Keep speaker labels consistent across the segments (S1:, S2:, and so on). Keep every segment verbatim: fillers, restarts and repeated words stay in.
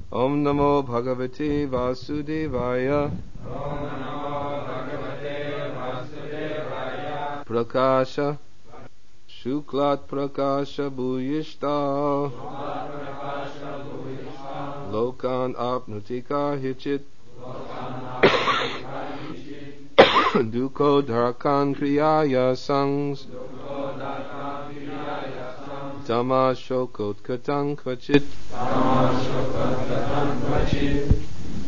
S1: Om Namo Bhagavate Vasudevaya.
S2: Om Namo Bhagavate Vasudevaya.
S1: Prakasha Shuklat Prakasha Bhuyishta.
S2: Shuklat Prakasha Bhuyishta.
S1: Lokan Apnutika Hichit.
S2: Lokan Apnutika Hichit.
S1: Duko Dharkan Kriyaya Sangs.
S2: Duko Dharkan Kriyaya Sangs.
S1: Tama Shokot Katang Kvachit.
S2: Tama Shokot Katang Kvachit.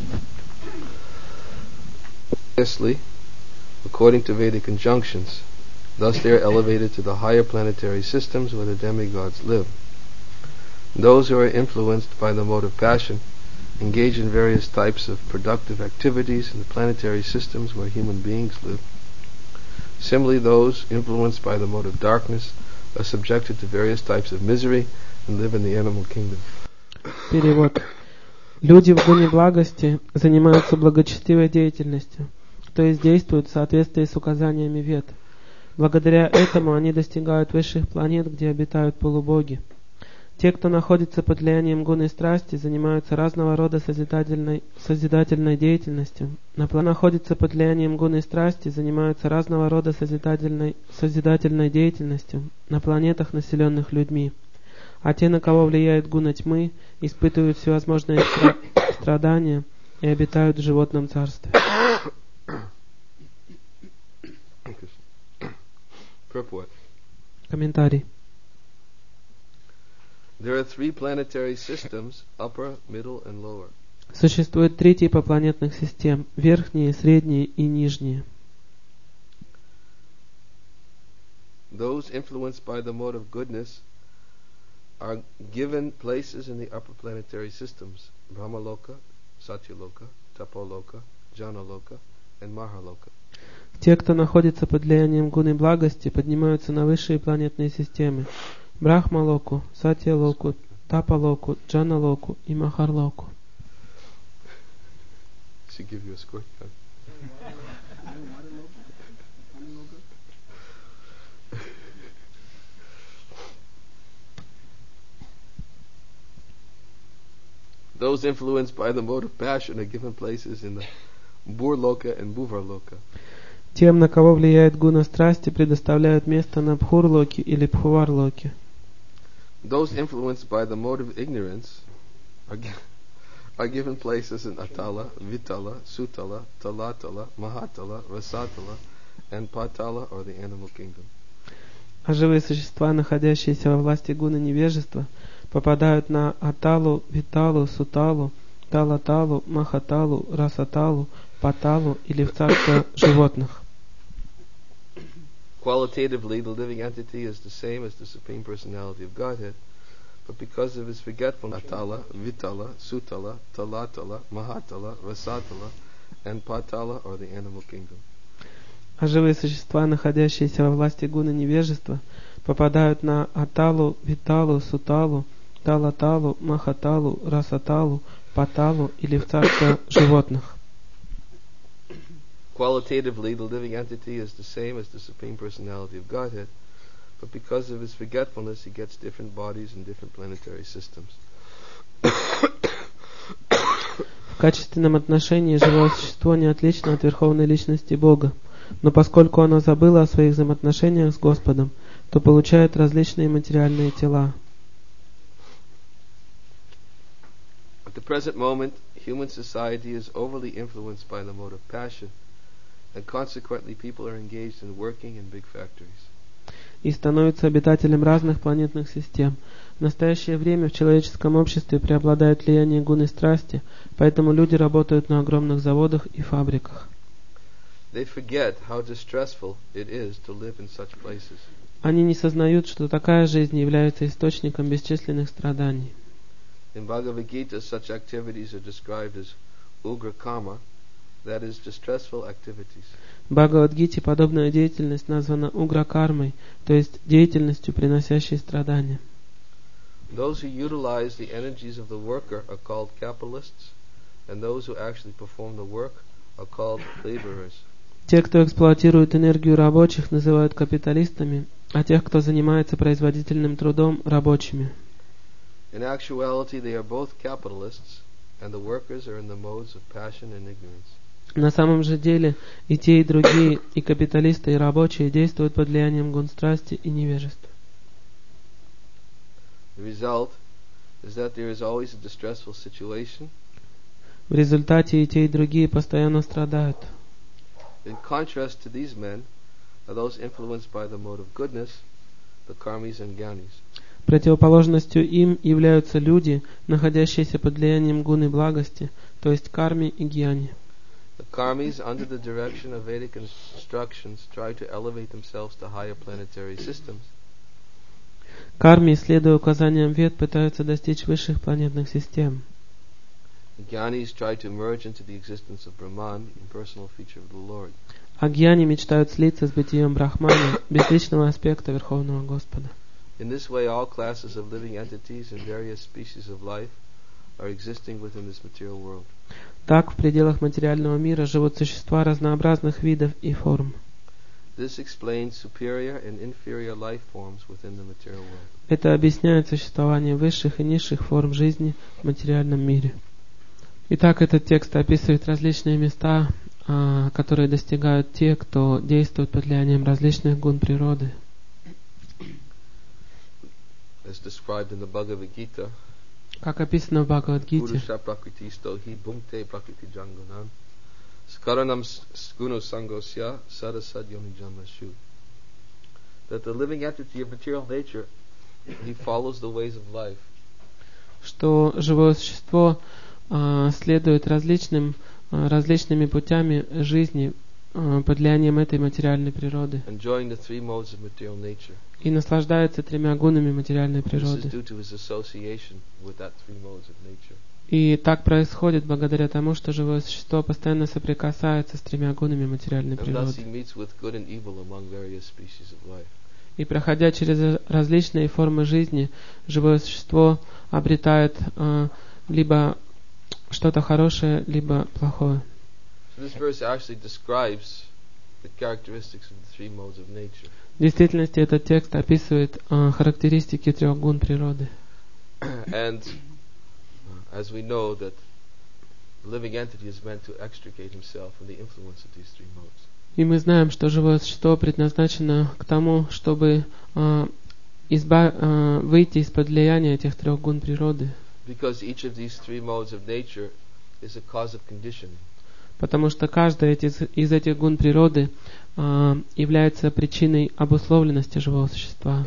S1: Lastly, according to Vedic injunctions, thus they are elevated to the higher planetary systems where the demigods live. Those who are influenced by the mode of passion engage in various types of productive activities in the planetary systems where human beings live. Similarly, those influenced by the mode of darkness are subjected to various types of misery and live in the animal kingdom.
S3: Перевод. Люди в гуне благости занимаются благочестивой деятельностью, то есть действуют в соответствии с указаниями Вед. Благодаря этому они достигают высших планет, где обитают полубоги. Те, кто находится под влиянием гуны страсти, занимаются разного рода созидательной, созидательной деятельностью. На планете находится под влиянием гуны страсти, занимаются разного рода созидательной, созидательной деятельностью на планетах, населенных людьми. А те, на кого влияет гуна тьмы, испытывают всевозможные стра- страдания и обитают в животном царстве. Комментарий.
S1: There are three planetary systems, upper, middle, and lower.
S3: Существует три типа планетных систем: верхние, средние и нижние.
S1: Those influenced by the mode of goodness are given places in the upper planetary systems: Brahmaloka, Satyaloka, Tapoloka, Janaloka, and Mahaloka.
S3: Те, кто находится под влиянием гуны благости, поднимаются на высшие планетные системы: Брахмалоку, Сатьялоку, Тапалоку, Джаналоку и Махарлоку.
S1: Should give you a score. Those influenced by the mode of passion are given places in the Burloka and Bhuvarloka.
S3: Тем, на кого влияет гуна страсти, предоставляют место на Бхурлоке или Бхуварлоке.
S1: Those influenced by the mode of ignorance are, gi- are given places in Atala, Vitala, Sutala, Talatala, Mahatala, Rasatala, and Patala, or the animal kingdom.
S3: А живые существа, находящиеся во власти гуны невежества, попадают на Аталу, Виталу, Суталу, Талаталу, Махаталу, Расаталу, Паталу или в царство животных.
S1: Qualitatively, the living entity is the same as the Supreme Personality of Godhead, but because of his forgetfulness, Atala, Vitala, Sutala, Talatala, Mahatala, Rasatala, and Patala, or the animal kingdom.
S3: А живые существа, находящиеся во власти гуны невежества, попадают на Аталу, Виталу, Суталу, Талаталу, Махаталу, Расаталу, Паталу или в царство животных.
S1: Qualitatively, the living entity is the same as the Supreme Personality of Godhead, but because of his forgetfulness, he gets different bodies and different planetary systems.
S3: В качественном отношении живое существо не отлично от Верховной Личности Бога, но поскольку оно забыло о своих взаимоотношениях с Господом, то получает различные материальные тела.
S1: At the present moment, human society is overly influenced by the mode of passion, and consequently people are engaged in working in big factories.
S3: И становится обитателем разных планетных систем. В настоящее время в человеческом обществе преобладает влияние гуны страсти, поэтому люди работают на огромных заводах и фабриках.
S1: They forget how distressful it is to live in such places.
S3: Они не сознают, что такая жизнь является источником бесчисленных страданий.
S1: In Bhagavad Gita, such activities are described as ugra karma, that is, distressful activities.
S3: В Бхагавад-гите подобная деятельность названа угра-кармой, то есть деятельностью, приносящей страдания.
S1: Those who utilize the energies of the worker are called capitalists, and those who actually perform the work are called laborers.
S3: Те, кто эксплуатирует энергию рабочих, называют капиталистами, а тех, кто занимается производительным трудом, рабочими.
S1: In actuality, they are both capitalists and the workers are in the modes of passion and ignorance.
S3: На самом же деле и те, и другие, и капиталисты, и рабочие действуют под влиянием гун страсти и невежества.
S1: The result is that there is always a distressful situation.
S3: В результате и те, и другие постоянно страдают.
S1: In contrast to these men are those influenced by the mode of goodness, the karmis and gyanis.
S3: Противоположностью им являются люди, находящиеся под влиянием гуны благости, то есть карми и гьяни.
S1: The karmis, under the direction of Vedic instructions, try to elevate themselves to higher planetary systems.
S3: Карми, следуя указаниям Вед, пытаются достичь высших планетных систем.
S1: The gyanis try to merge into the existence of Brahman, impersonal feature of the Lord.
S3: А гьяни мечтают слиться с бытием Брахмана, безличного аспекта Верховного Господа.
S1: In this way, all classes of living entities and various species of life are existing within this material world.
S3: Так, в пределах материального мира живут существа разнообразных видов и форм.
S1: This explains superior and inferior life forms within the material world.
S3: Это объясняет существование высших и низших форм жизни в материальном мире. Итак, этот текст описывает различные места, которые достигают те, кто действует под влиянием различных гун природы.
S1: As described in the Bhagavad Gita,
S3: как описано в Бхагавад-гите,
S1: Purusha prakriti stohi bhungte prakriti jangunan skaranam gunu sangosya sadasad yoni janmashu. That the living entity of material nature, he follows the ways of life.
S3: Что живое существо а, следует различным, а, различными путями жизни а, под влиянием этой материальной природы.
S1: Enjoying the three modes of material nature.
S3: И наслаждается тремя гунами материальной природы. И так происходит благодаря тому, что живое существо постоянно соприкасается с тремя гунами материальной природы. И проходя через различные формы жизни, живое существо обретает э, либо что-то хорошее, либо плохое. В действительности этот текст описывает uh, характеристики трех гун природы.
S1: And as we know that the living entity is meant to extricate himself from the influence of these three modes.
S3: И мы знаем, что живое существо предназначено к тому, чтобы uh, изба- uh, выйти из-под влияния этих трех гун природы.
S1: Because each of these three modes of nature is a cause of conditioning.
S3: Потому что каждая из, из этих гун природы а, является причиной обусловленности живого существа.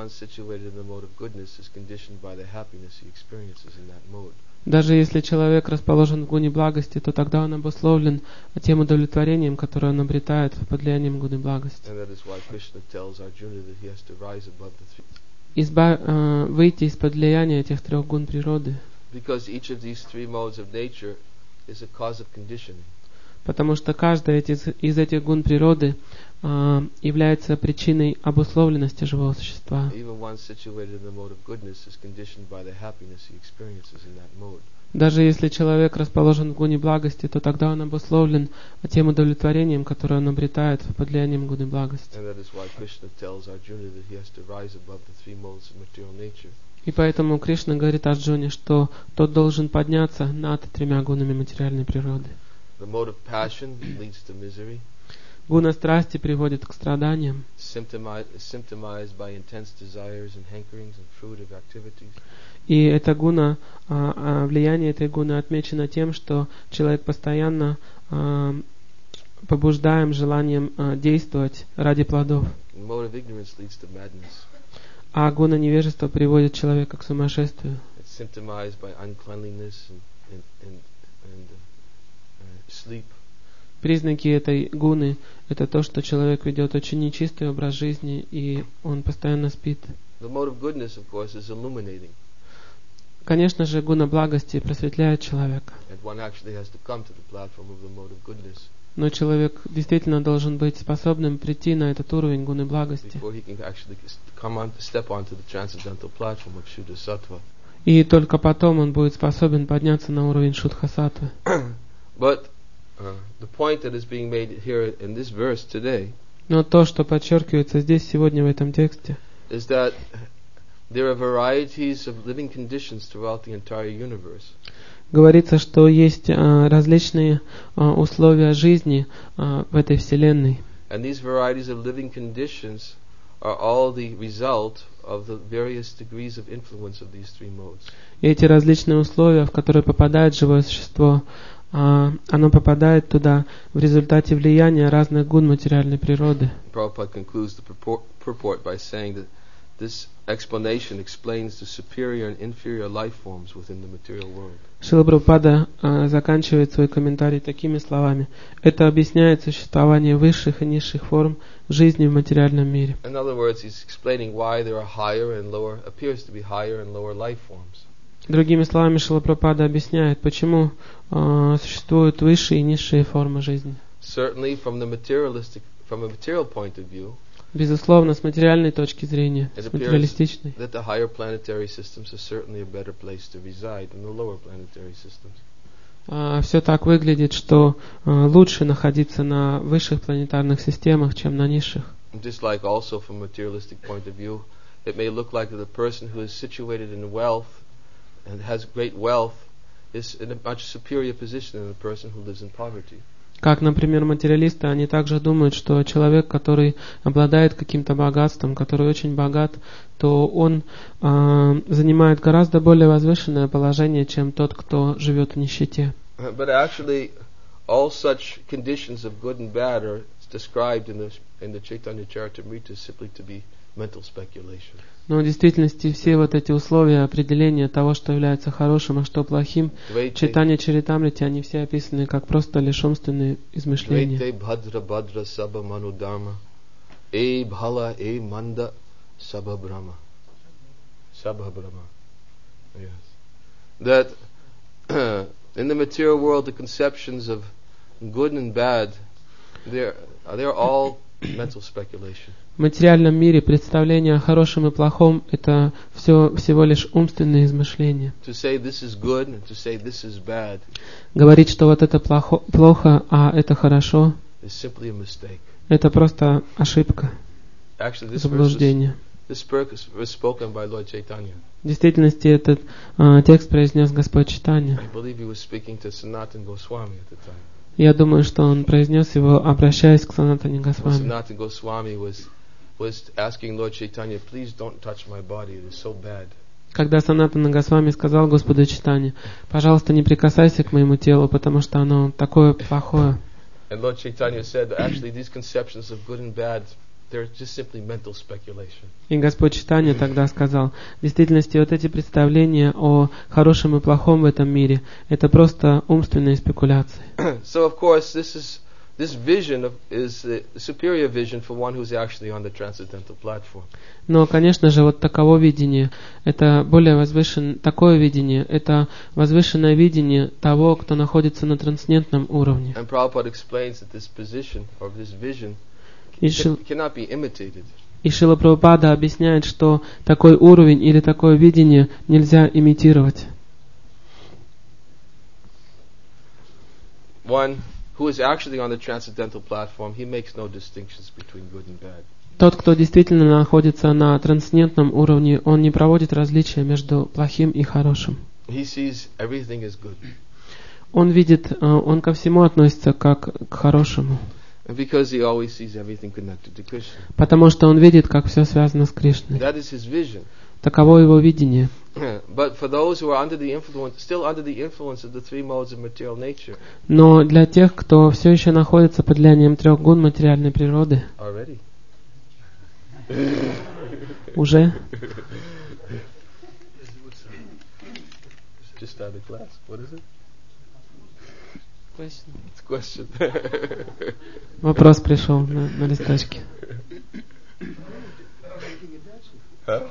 S3: Даже если человек расположен в гуне благости, то тогда он обусловлен тем удовлетворением, которое он обретает под влиянием гуны благости. Изба, а, выйти из-под влияния этих трех гун природы. Потому что каждая из, из этих гун природы а, является причиной обусловленности живого существа. Даже если человек расположен в гуне благости, то тогда он обусловлен тем удовлетворением, которое он обретает под влиянием гуны благости. И поэтому Кришна говорит Арджуне, что тот должен подняться над тремя гунами материальной природы.
S1: The mode of passion leads to misery.
S3: Гуна страсти приводит к страданиям.
S1: Symptomized by intense desires and hankerings and fruitive activities.
S3: И эта гуна, а, а, влияние этой гуны отмечено тем, что человек постоянно а, побуждаем желанием а, действовать ради плодов.
S1: The mode of ignorance leads to madness.
S3: А гуна невежества приводит человека к сумасшествию.
S1: It's symptomized by uncleanliness and, and, and, and sleep.
S3: Признаки этой гуны — это то, что человек ведет очень нечистый образ жизни, и он постоянно спит.
S1: The mode of goodness, of course, is illuminating.
S3: Конечно же, гуна благости просветляет человека.
S1: And one actually has to come to the platform of the mode of goodness.
S3: Но человек действительно должен быть способным прийти на этот уровень гуны благости.
S1: Before he can actually come on, step onto the transcendental platform of Shuddha Sattva.
S3: И только потом он будет способен подняться на уровень Шудха-саттвы.
S1: But uh, the point that is being made here in this verse today,
S3: но то, что подчеркивается здесь сегодня в этом тексте,
S1: is that there are varieties of living conditions throughout the entire universe.
S3: говорится, что есть а, различные а, условия жизни а, в этой вселенной.
S1: And these varieties of living conditions are all the result of the various degrees of influence of these three modes.
S3: И эти различные условия, в которые попадает живое существо, а, оно попадает туда в результате влияния разных гун материальной природы.
S1: Prabhupada concludes the purport, purport by saying that this explanation explains the superior and inferior life forms within the material world.
S3: Шрила Прабхупада а, заканчивает свой комментарий такими словами: это объясняет существование высших и низших форм жизни в материальном мире.
S1: In other words, he's explaining why there are higher and lower, appears to be higher and lower life forms.
S3: Другими словами, Шрила Прабхупада объясняет, почему а, существуют высшие и низшие формы жизни.
S1: Certainly, from the materialistic, from a material point of view,
S3: Безусловно, с материальной точки зрения,
S1: it
S3: с
S1: appears
S3: материалистичной,
S1: that the higher planetary systems are certainly a better place to reside than the lower planetary systems.
S3: а, все так выглядит, что а, лучше находиться на высших планетарных системах, чем на низших.
S1: Just like also from a materialistic point of view, it may look like that the person who is situated in wealth and has great wealth is in a much superior position than the person who lives in poverty.
S3: Как, например, материалисты, они также думают, что человек, который обладает каким-то богатством, который очень богат, то он э, занимает гораздо более возвышенное положение, чем тот, кто живет в нищете.
S1: But actually, all such conditions of good and bad are described in the in the Chaitanya Charitamrita simply to be mental speculation.
S3: Но в действительности все вот эти условия определения того, что является хорошим, а что плохим, в Чайтанья Чаритамрите, они все описаны как просто лишь умственные измышления.
S1: Bhadra Bhadra Sabha Manudharma E Bhala E Manda Sabha Brahma Sabha Brahma. Yes. That in the material world the conceptions of good and bad, they're, they're all mental speculation.
S3: В материальном мире представление о хорошем и плохом — это все всего лишь умственные измышления.
S1: To say this is good and to say this is bad
S3: Говорить, что вот это плохо, плохо, а это хорошо,
S1: is simply a mistake.
S3: это просто ошибка,
S1: Actually, this verse is,
S3: заблуждение.
S1: this verse was spoken by Lord Chaitanya.
S3: В действительности этот а, текст произнес Господь Чайтанья.
S1: I believe he was speaking to Sanatana Goswami at the time.
S3: Я думаю, что он произнес его, обращаясь к Санатане
S1: When
S3: Госвами.
S1: Sanatana Goswami was was asking Lord Chaitanya, please don't touch my body, it is so bad.
S3: Когда Санатана Госвами сказал Господу Чайтанье: пожалуйста, не прикасайся к моему телу, потому что оно такое плохое.
S1: And Lord Chaitanya said that actually these conceptions of good and bad, they're just simply mental speculation.
S3: И Господь Чайтанья тогда сказал: в действительности вот эти представления о хорошем и плохом в этом мире — это просто умственные спекуляции.
S1: So of course this is this vision of, is a superior vision for one who's actually on the transcendental platform.
S3: Но, конечно же, вот таково видение, это более возвышенное, такое видение, это возвышенное видение того, кто находится на трансцендентном уровне.
S1: And Prabhupada explains that this position or this vision
S3: И Шил-
S1: cannot be imitated.
S3: И Шрила Прабхупада объясняет, что такой уровень или такое видение нельзя имитировать.
S1: One who is actually on the transcendental platform, he makes no distinctions between good and bad.
S3: Тот, кто действительно находится на трансцендентном уровне, он не проводит различия между плохим и хорошим.
S1: He sees everything as good.
S3: Он видит, э, он ко всему относится как к хорошему,
S1: And because he always sees everything connected to Krishna.
S3: потому что он видит, как все связано с Кришной.
S1: That is his vision.
S3: Таково его видение.
S1: But for those who are under the influence, still under the influence of the three modes of material nature,
S3: Но для тех, кто все еще находится под влиянием трех гун материальной природы,
S1: already.
S3: уже
S1: Just started class. What is it? It's a question.
S3: вопрос пришел на, на листочке.
S1: Huh?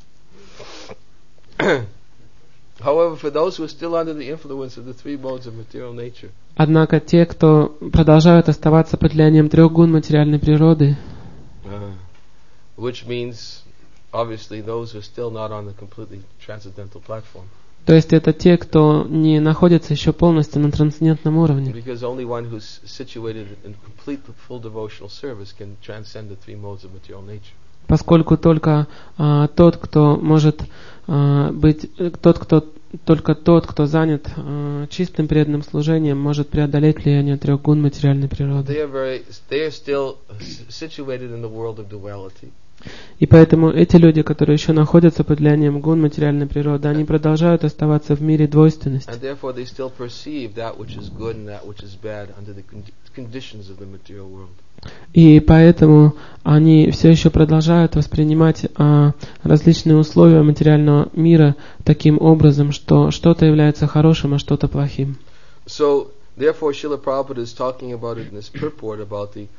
S1: However, for those who are still under the influence of the three modes of material nature,
S3: Однако те, кто продолжают оставаться под влиянием трех гун материальной природы,
S1: uh, which means obviously those who are still not on the completely transcendental platform,
S3: то есть это те, кто не находится еще полностью на трансцендентном уровне,
S1: because only one who's situated in complete full devotional service can transcend the three modes of material nature.
S3: поскольку только а, тот, кто может а, быть, тот, кто только тот, кто занят э, чистым преданным служением, может преодолеть влияние трех гун материальной природы.
S1: They are very, they are still situated in the world of duality.
S3: И поэтому эти люди, которые еще находятся под влиянием гун материальной природы, они продолжают оставаться в мире двойственности.
S1: And therefore they still perceive that which is good and that which is bad under the con- conditions of the material world.
S3: И поэтому они все еще продолжают воспринимать а, различные условия материального мира таким образом, что что-то является хорошим, а что-то плохим.
S1: So, therefore, Srila Prabhupada is talking about it in this purport about the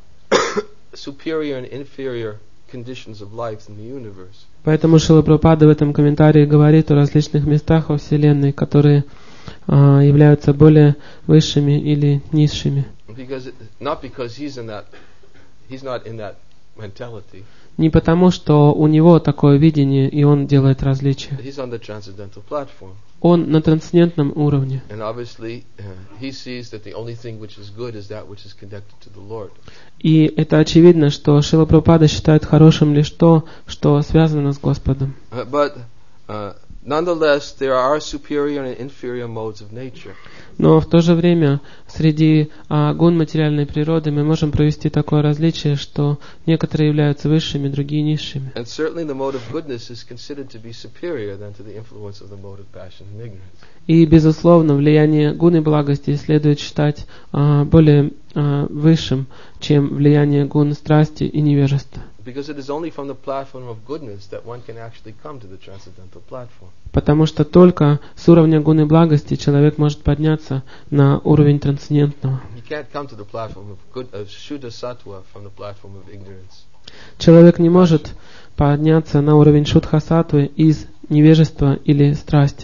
S1: superior and inferior conditions of life in the universe.
S3: Поэтому Шрила Прабхупада в этом комментарии говорит о различных местах во Вселенной, которые а, являются более высшими или низшими.
S1: Because it, not because he's in that, he's not in that mentality.
S3: Не потому, что у него такое видение, и он делает различия.
S1: He's on the transcendental platform.
S3: Он на трансцендентном уровне.
S1: And obviously, uh, he sees that the only thing which is good is that which is connected to the Lord.
S3: И это очевидно, что Шрила Прабхупада считает хорошим лишь то, что связано с Господом.
S1: Uh, but uh, nonetheless, there are superior and inferior modes of nature.
S3: Но в то же время среди а, гун материальной природы мы можем провести такое различие, что некоторые являются высшими, другие низшими.
S1: And certainly the mode of goodness is considered to be superior than to the influence of the mode of passion and ignorance.
S3: И, безусловно, влияние гуны благости следует считать а, более а, высшим, чем влияние гун страсти и невежества.
S1: Because it is only from the platform of goodness that one can actually come to the transcendental platform.
S3: Потому что только с уровня гуны благости человек может подняться на уровень трансцендентного.
S1: You can't come to the platform of good of Shuddha Sattva from the platform of ignorance.
S3: Человек не может подняться на уровень шудха-саттвы из невежества или страсти.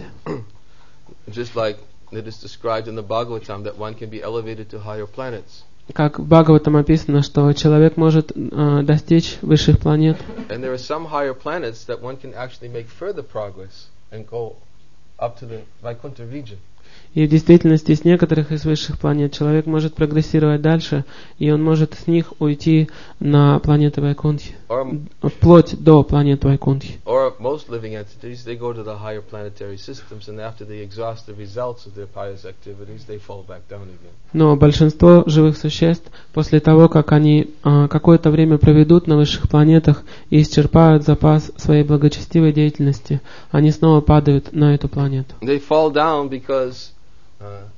S1: Just like it is described in the Bhagavatam that one can be elevated to higher planets.
S3: Как в Бхагаватам описано, что человек может э, достичь высших планет.
S1: And there are some higher planets that one can actually make further progress and go up to the Vaikuntha region.
S3: И в действительности с некоторых из высших планет человек может прогрессировать дальше, и он может с них уйти на планеты Вайкунтхи,
S1: Or,
S3: вплоть до планет Вайкунтхи.
S1: or most living entities, they go to the higher planetary systems, and after they exhaust the results of their pious activities, they fall back down again.
S3: Но большинство живых существ, после того, как они э, какое-то время проведут на высших планетах и исчерпают запас своей благочестивой деятельности, они снова падают на эту планету.
S1: They fall down because uh,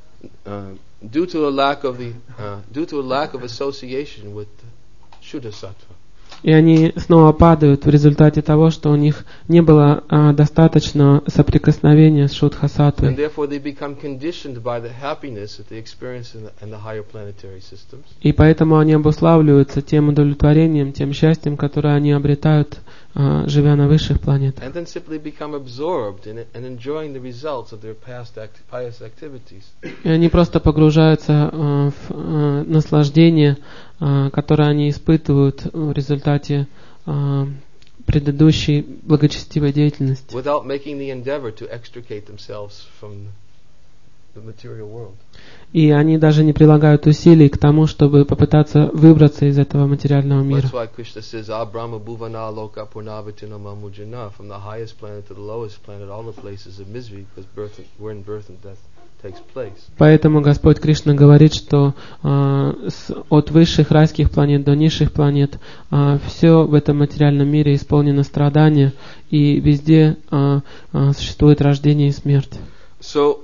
S1: uh, due to a lack of the uh, due to a lack of association with Shuddha Sattva.
S3: И они снова падают в результате того, что у них не было а, достаточно соприкосновения с
S1: And
S3: шудха-саттвой.
S1: therefore they become conditioned by the happiness that they experience in the, in the higher planetary systems.
S3: И поэтому они обуславливаются тем удовлетворением, тем счастьем, которое они обретают, а, живя на высших планетах.
S1: And then simply become absorbed in it and enjoying the results of their past act, pious activities.
S3: И они просто погружаются а, в а, наслаждение, а, которое они испытывают в результате а, предыдущей благочестивой деятельности.
S1: Without making the endeavor to extricate themselves from the material world.
S3: И они даже не прилагают усилий к тому, чтобы попытаться выбраться из этого материального мира.
S1: That's why Krishna says, "Ah Brahma Bhuvana Loka Purnavitina Mamujana," from the highest planet to the lowest planet, all the places of misery, because birth, and, wherein birth and death takes place.
S3: Поэтому Господь Кришна говорит, что а, с, от высших райских планет до низших планет а, все в этом материальном мире исполнено страдания, и везде а, а, существует рождение и смерть.
S1: So,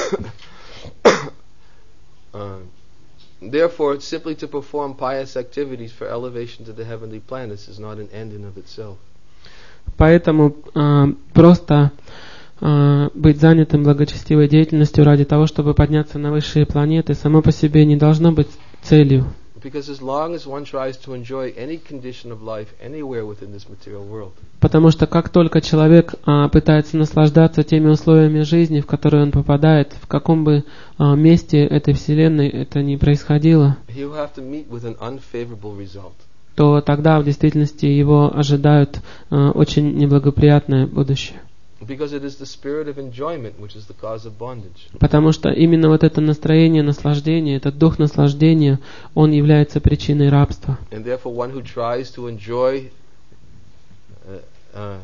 S1: uh, therefore, simply to perform pious activities for elevation to the heavenly planets is not an end in of itself.
S3: Поэтому а, просто а, быть занятым благочестивой деятельностью ради того, чтобы подняться на высшие планеты, само по себе не должно быть целью.
S1: Because as long as one tries to enjoy any condition of life anywhere within this material world,
S3: Потому что как только человек а, пытается наслаждаться теми условиями жизни, в которые он попадает, в каком бы а, месте этой вселенной это ни происходило,
S1: he will have to meet with an unfavorable result.
S3: то тогда в действительности его ожидают а, очень неблагоприятное будущее.
S1: Because it is the spirit of enjoyment which is the cause of bondage.
S3: Потому что именно вот это настроение наслаждения, этот дух наслаждения, он является причиной рабства.
S1: And therefore one who tries to enjoy uh, uh,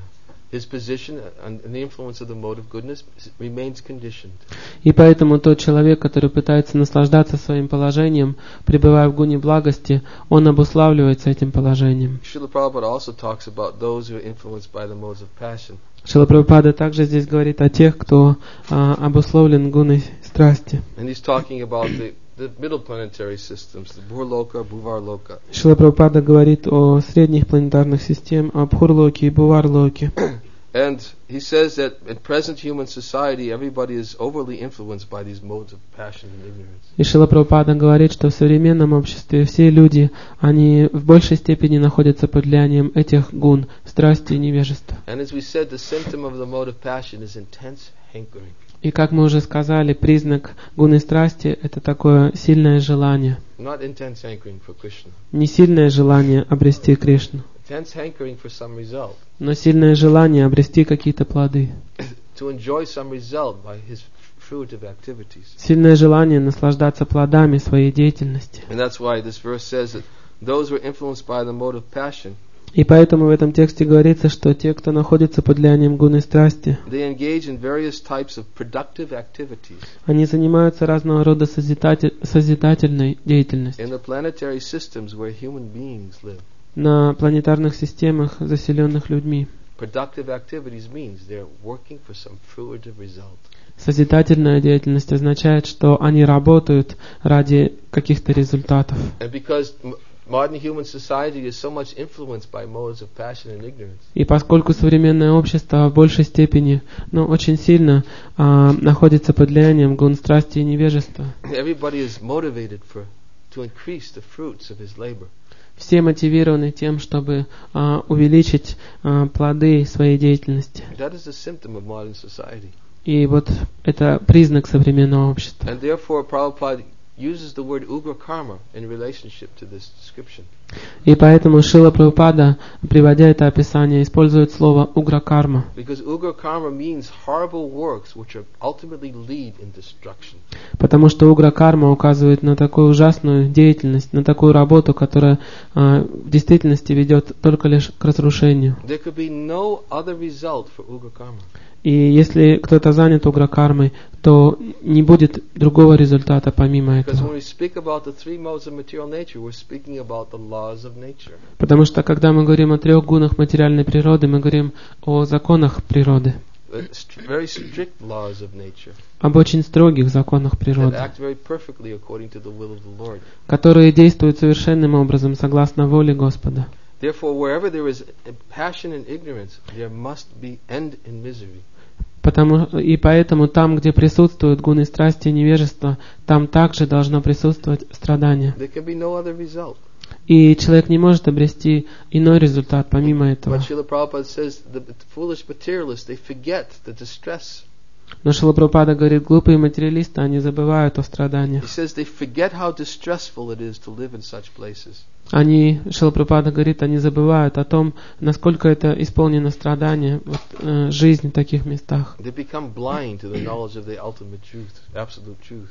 S1: his position and the influence of the mode of goodness remains conditioned.
S3: И поэтому тот человек, который пытается наслаждаться своим положением, пребывая в гуне благости, он обуславливается этим положением.
S1: Srila Prabhupada also talks about those who are influenced by the modes of passion.
S3: Шрила Прабхупада также здесь говорит о тех, кто а, обусловлен гуной страсти.
S1: And he's talking about the, the middle planetary systems, the Bhurloka, Bhuvarloka.
S3: Шрила Прабхупада говорит о средних планетарных системах, о Бхурлоке и Буварлоке.
S1: And he says that in present human society, everybody is overly influenced by these modes of passion and ignorance.
S3: И Шрила Прабхупада говорит, что в современном обществе все люди, они в большей степени находятся под влиянием этих гун, страсти и невежества.
S1: And as we said, the symptom of the mode of passion is intense hankering.
S3: И как мы уже сказали, признак гуны страсти — это такое сильное желание.
S1: Not intense hankering for Krishna.
S3: Не сильное желание обрести Кришну,
S1: Intense hankering for some result.
S3: но сильное желание обрести какие-то плоды.
S1: To enjoy some result by his fruitive activities.
S3: Сильное желание наслаждаться плодами своей деятельности.
S1: And that's why this verse says that those who are influenced by the mode of passion,
S3: И поэтому в этом тексте говорится, что те, кто находится под влиянием гуны страсти,
S1: they engage in various types of productive activities
S3: они занимаются разного рода созидатель- созидательной деятельностью
S1: in the planetary systems where human beings live.
S3: на планетарных системах, заселенных людьми.
S1: Productive activities means they're working for some fruitive result.
S3: Созидательная деятельность означает, что они работают ради каких-то результатов.
S1: And because m- modern human society is so much influenced by modes of passion and ignorance,
S3: И поскольку современное общество в большей степени, ну, очень сильно а, находится под влиянием гун страсти и невежества,
S1: everybody is motivated for to increase the fruits of his labor.
S3: все мотивированы тем, чтобы а, увеличить а, плоды своей деятельности.
S1: That is the symptom of modern society.
S3: И вот это признак современного общества.
S1: And therefore Prabhupada uses the word ugra karma in relationship to this description.
S3: И поэтому Шрила Прабхупада, приводя это описание, использует слово угра-карма.
S1: Because ugra karma means horrible works which are ultimately lead in destruction.
S3: Потому что угра-карма указывает на такую ужасную деятельность, на такую работу, которая а, в действительности ведет только лишь к разрушению.
S1: There could be no other result for ugra karma.
S3: И если кто-то занят угра-кармой, то не будет другого результата помимо
S1: Because when
S3: этого.
S1: we speak about the three modes of material nature, we're speaking about the laws of nature.
S3: Потому что когда мы говорим о трех гунах материальной природы, мы говорим о законах природы,
S1: Uh, st- very strict laws of nature
S3: об очень строгих законах
S1: that
S3: природы,
S1: act very perfectly according to the will of the Lord.
S3: которые действуют совершенным образом согласно воле Господа.
S1: Therefore, wherever there is passion and ignorance, there must be end in misery.
S3: Потому, и поэтому там, где присутствуют гуны страсти и невежества, там также должно присутствовать страдание.
S1: There can be no other result.
S3: И человек не может обрести иной результат помимо этого.
S1: But Srila Prabhupada says the foolish materialists, they forget the distress.
S3: Но Шрила Прабхупада говорит, глупые материалисты, они забывают о
S1: He
S3: страданиях.
S1: says they forget how distressful it is to live in such places.
S3: Они, Шрила Прабхупада говорит, они забывают о том, насколько это исполнено страдания, вот, э, жизнь в таких местах.
S1: They become blind to the knowledge of the ultimate truth, absolute truth.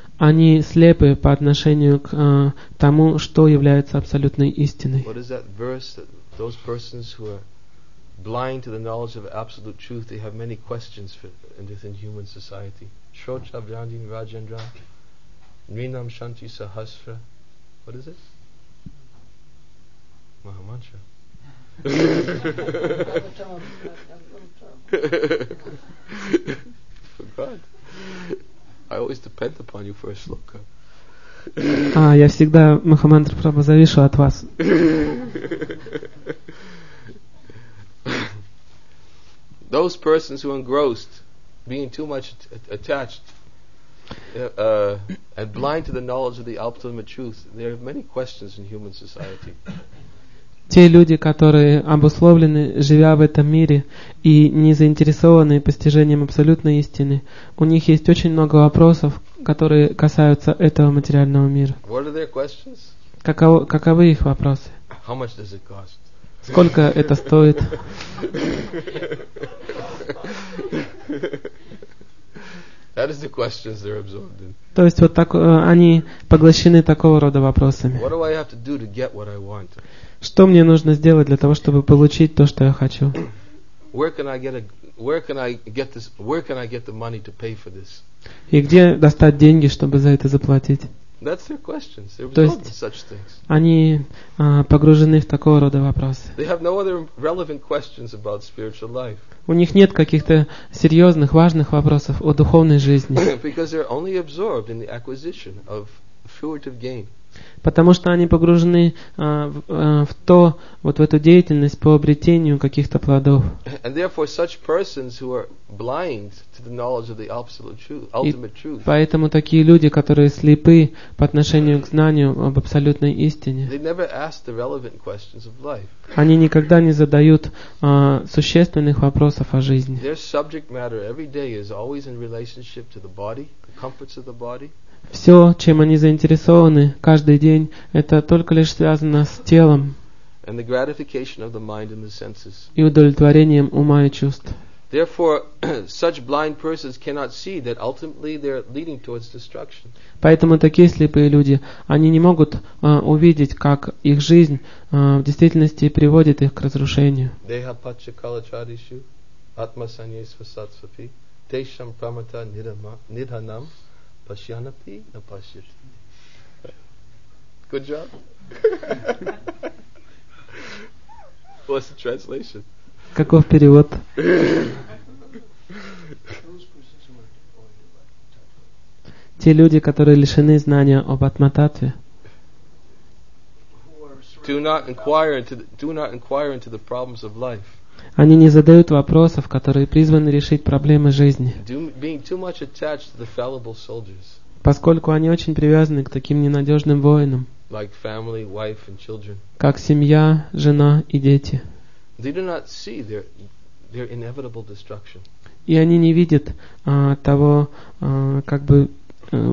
S3: Они слепы по отношению к э, тому, что является абсолютной истиной.
S1: What is that verse that those persons who are blind to the knowledge of absolute truth, they have many questions for, within human society. Shrocha Vyandin Rajendra, Nrinam Shanti Sahasra. What is it? Mahamantra. Forgot. I always depend upon you for a sloka.
S3: А, я всегда, Махамантра Прабху, завишу от вас.
S1: Those persons who are engrossed, being too much at- attached, uh, uh, and blind to the knowledge of the ultimate truth, there are many questions in human society.
S3: Те люди, которые обусловлены, живя в этом мире, и не заинтересованы постижением абсолютной истины, у них есть очень много вопросов, которые касаются этого материального мира.
S1: What are their questions?
S3: Каково, каковы их вопросы?
S1: How much does it cost?
S3: Сколько это стоит?
S1: That is the questions they're absorbed in.
S3: То есть вот так, э, они поглощены такого рода вопросами.
S1: What do I have to do to get what I want?
S3: Что мне нужно сделать для того, чтобы получить то, что я хочу?
S1: where can I get a where can I get this where can I get the money to pay for this?
S3: И где достать деньги, чтобы за это заплатить?
S1: That's their questions. They're
S3: То
S1: absorbed in
S3: есть
S1: such things.
S3: они а, погружены в такого рода вопросы.
S1: They have no other relevant questions about spiritual life.
S3: У них нет каких-то серьезных, важных вопросов о духовной жизни.
S1: Because they're only absorbed in the acquisition of fruitive gain.
S3: Потому что они погружены а, в, а, в то, вот в эту деятельность по обретению каких-то плодов.
S1: And therefore such persons who are blind to the knowledge of the absolute truth,
S3: И
S1: ultimate truth,
S3: поэтому такие люди, которые слепы по отношению к знанию об абсолютной истине,
S1: they never ask the relevant questions of life.
S3: они никогда не задают а, существенных вопросов о жизни.
S1: Their subject matter every day is always in relationship to the body, the comforts of the body,
S3: Все, чем они заинтересованы каждый день, это только лишь связано с телом
S1: and the gratification of the mind and the senses.
S3: и удовлетворением ума и чувств.
S1: Therefore, such blind persons cannot see that ultimately they're leading towards destruction.
S3: Поэтому такие слепые люди, они не могут а, увидеть, как их жизнь а, в действительности приводит их к разрушению.
S1: Deha pacha kalachadishu atma sanyesvasatsvapi tesham pramata nidhama- nidhanam pashyanapi na pashyati. Good job. What's the translation?
S3: Каков перевод? Те люди, которые лишены знания об Атма-татве,
S1: Do not inquire into the, do not inquire into the problems of life.
S3: они не задают вопросов, которые призваны решить проблемы жизни,
S1: Do, being too much attached to the fallible soldiers,
S3: поскольку они очень привязаны к таким ненадежным воинам,
S1: like family, wife, and children.
S3: как семья, жена и дети.
S1: They do not see their their inevitable destruction.
S3: И они не видят а, того, а, как бы а,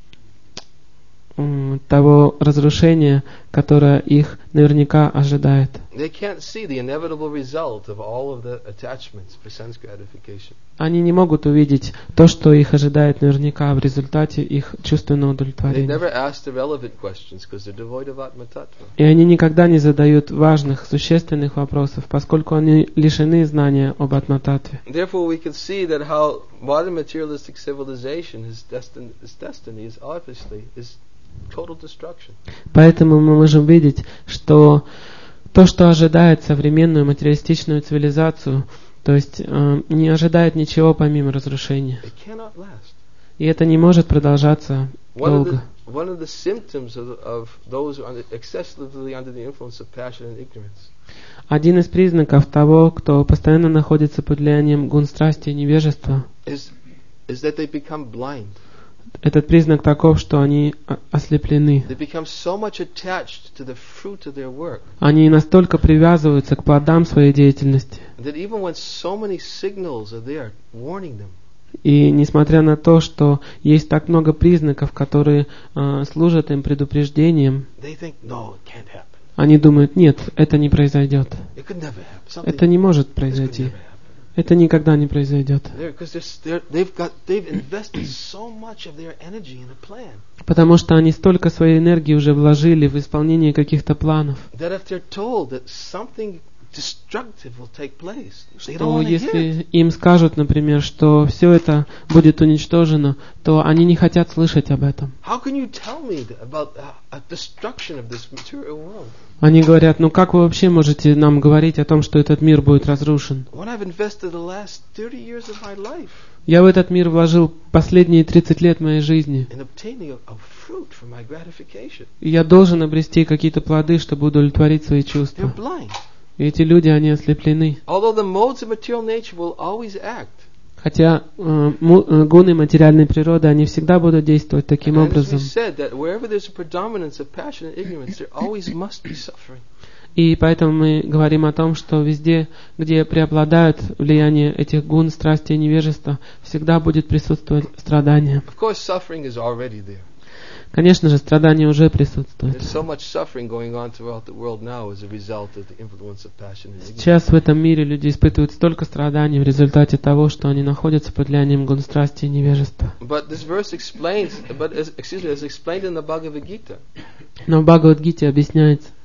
S3: м, того разрушения, которое их наверняка ожидает.
S1: They can't see the inevitable result of all of the attachments for sense gratification.
S3: Они не могут увидеть то, что их ожидает наверняка в результате их чувственного
S1: They
S3: удовлетворения.
S1: never ask the relevant questions because they're devoid of Atma Tattva.
S3: И они никогда не задают важных, существенных вопросов, поскольку они лишены знания об Атма-татве.
S1: Therefore, we can see that how modern materialistic civilization is destined, its destiny is obviously is total destruction.
S3: Поэтому мы можем видеть, что то, что ожидает современную материалистичную цивилизацию, то есть э, не ожидает ничего помимо разрушения.
S1: It cannot last.
S3: И это не может продолжаться
S1: One of
S3: долго.
S1: the one of the symptoms of, of those who are under, excessively under the influence of passion and ignorance
S3: Один из признаков того, кто постоянно находится под влиянием гун страсти и невежества,
S1: is is that they become blind.
S3: этот признак таков, что они о- ослеплены.
S1: They become so much attached to the fruit of their work
S3: Они настолько привязываются к плодам своей деятельности.
S1: that even when so many signals are there warning them,
S3: И несмотря на то, что есть так много признаков, которые э, служат им предупреждением,
S1: they think, no, it can't happen.
S3: они думают, нет, это не произойдет.
S1: It could never happen. Something,
S3: Это не может
S1: this could
S3: произойти.
S1: never happen.
S3: Это никогда не произойдет.
S1: They're, 'cause they're, they're, they've got, they've invested so much of their energy in a plan
S3: Потому что они столько своей энергии уже вложили в исполнение каких-то планов,
S1: that if they're told that something destructive will take place, they don't
S3: что
S1: want to hear it.
S3: если им скажут, например, что все это будет уничтожено, то они не хотят слышать об этом.
S1: How can you tell me th- about a, a destruction of this material world
S3: Они говорят, ну как вы вообще можете нам говорить о том, что этот мир будет разрушен?
S1: when I've invested the last thirty years of my life
S3: Я в этот мир вложил последние тридцать лет моей жизни,
S1: in obtaining a, a fruit for my gratification?
S3: и я должен обрести какие-то плоды, чтобы удовлетворить свои
S1: They're
S3: чувства.
S1: blind.
S3: И эти люди, они ослеплены.
S1: Although the modes of material nature will always act.
S3: Хотя э, му- э, гуны материальной природы, они всегда будут действовать таким
S1: And as we
S3: образом.
S1: said, that wherever there's a predominance of passion and ignorance, there always must be suffering.
S3: И поэтому мы говорим о том, что везде, где преобладают влияние этих гун, страсти и невежества, всегда будет присутствовать страдание.
S1: Of course, suffering is already there.
S3: Конечно же, страдание уже присутствует.
S1: There's so much suffering going on throughout the world now as a result of the influence of passion and ignorance.
S3: Сейчас в этом мире люди испытывают столько страданий в результате того, что они находятся под влиянием гун, страсти и невежества.
S1: But this verse explains, but as, excuse me, as explained in the Bhagavad Gita,
S3: Но в Бхагавад-гите объясняется,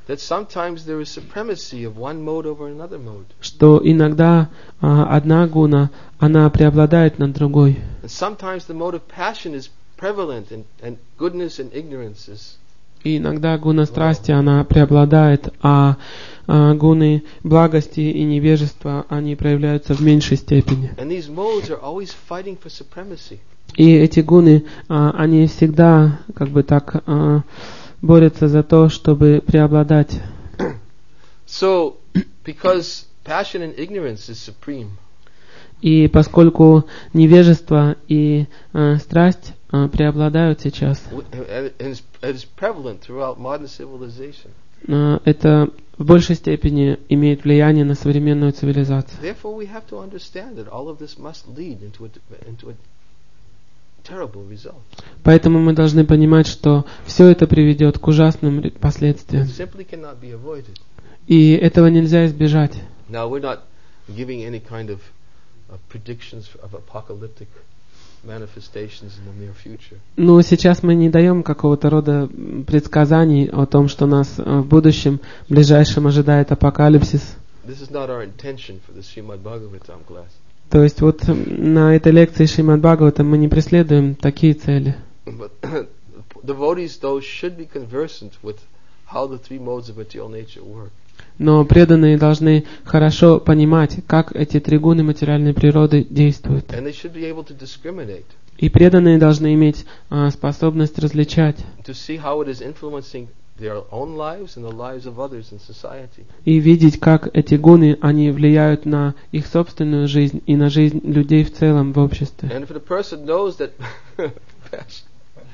S1: that sometimes there is supremacy of one mode over another mode.
S3: что иногда а, одна гуна, она преобладает над другой.
S1: And sometimes the mode of passion is prevalent, and, and goodness and ignorance is.
S3: И иногда гуна страсти, она преобладает, а, а гуны благости и невежества, они проявляются в меньшей степени.
S1: And these modes are always fighting for supremacy.
S3: И эти гуны, а, они всегда как бы так а, борются за то, чтобы преобладать.
S1: So, because passion and ignorance is supreme,
S3: И поскольку невежество и а, страсть а, преобладают сейчас,
S1: and it's, it's prevalent throughout modern civilization.
S3: а, это в большей степени имеет влияние на современную цивилизацию.
S1: Therefore, we have to understand that all of this must lead into a, into a terrible result.
S3: Поэтому мы должны понимать, что все это приведет к ужасным ре- последствиям.
S1: It simply cannot be avoided.
S3: И этого нельзя избежать.
S1: Now, we're not giving any kind of uh, predictions of apocalyptic manifestations in the near future.
S3: Но сейчас мы не даем какого-то рода предсказаний о том, что нас э, в будущем, в ближайшем ожидает апокалипсис.
S1: This is not our intention for the Srimad Bhagavatam class.
S3: То есть вот на этой лекции Шримад Бхагаватам мы не преследуем такие цели.
S1: But devotees, though, should be conversant with how the three modes of material nature work.
S3: Но преданные должны хорошо понимать, как эти три гуны материальной природы действуют.
S1: And they should be able to discriminate,
S3: И преданные должны иметь а, способность различать
S1: to see how it is influencing their own lives and the lives of others in society.
S3: и видеть, как эти гуны, они влияют на их собственную жизнь и на жизнь людей в целом в обществе.
S1: And if the person knows that passion,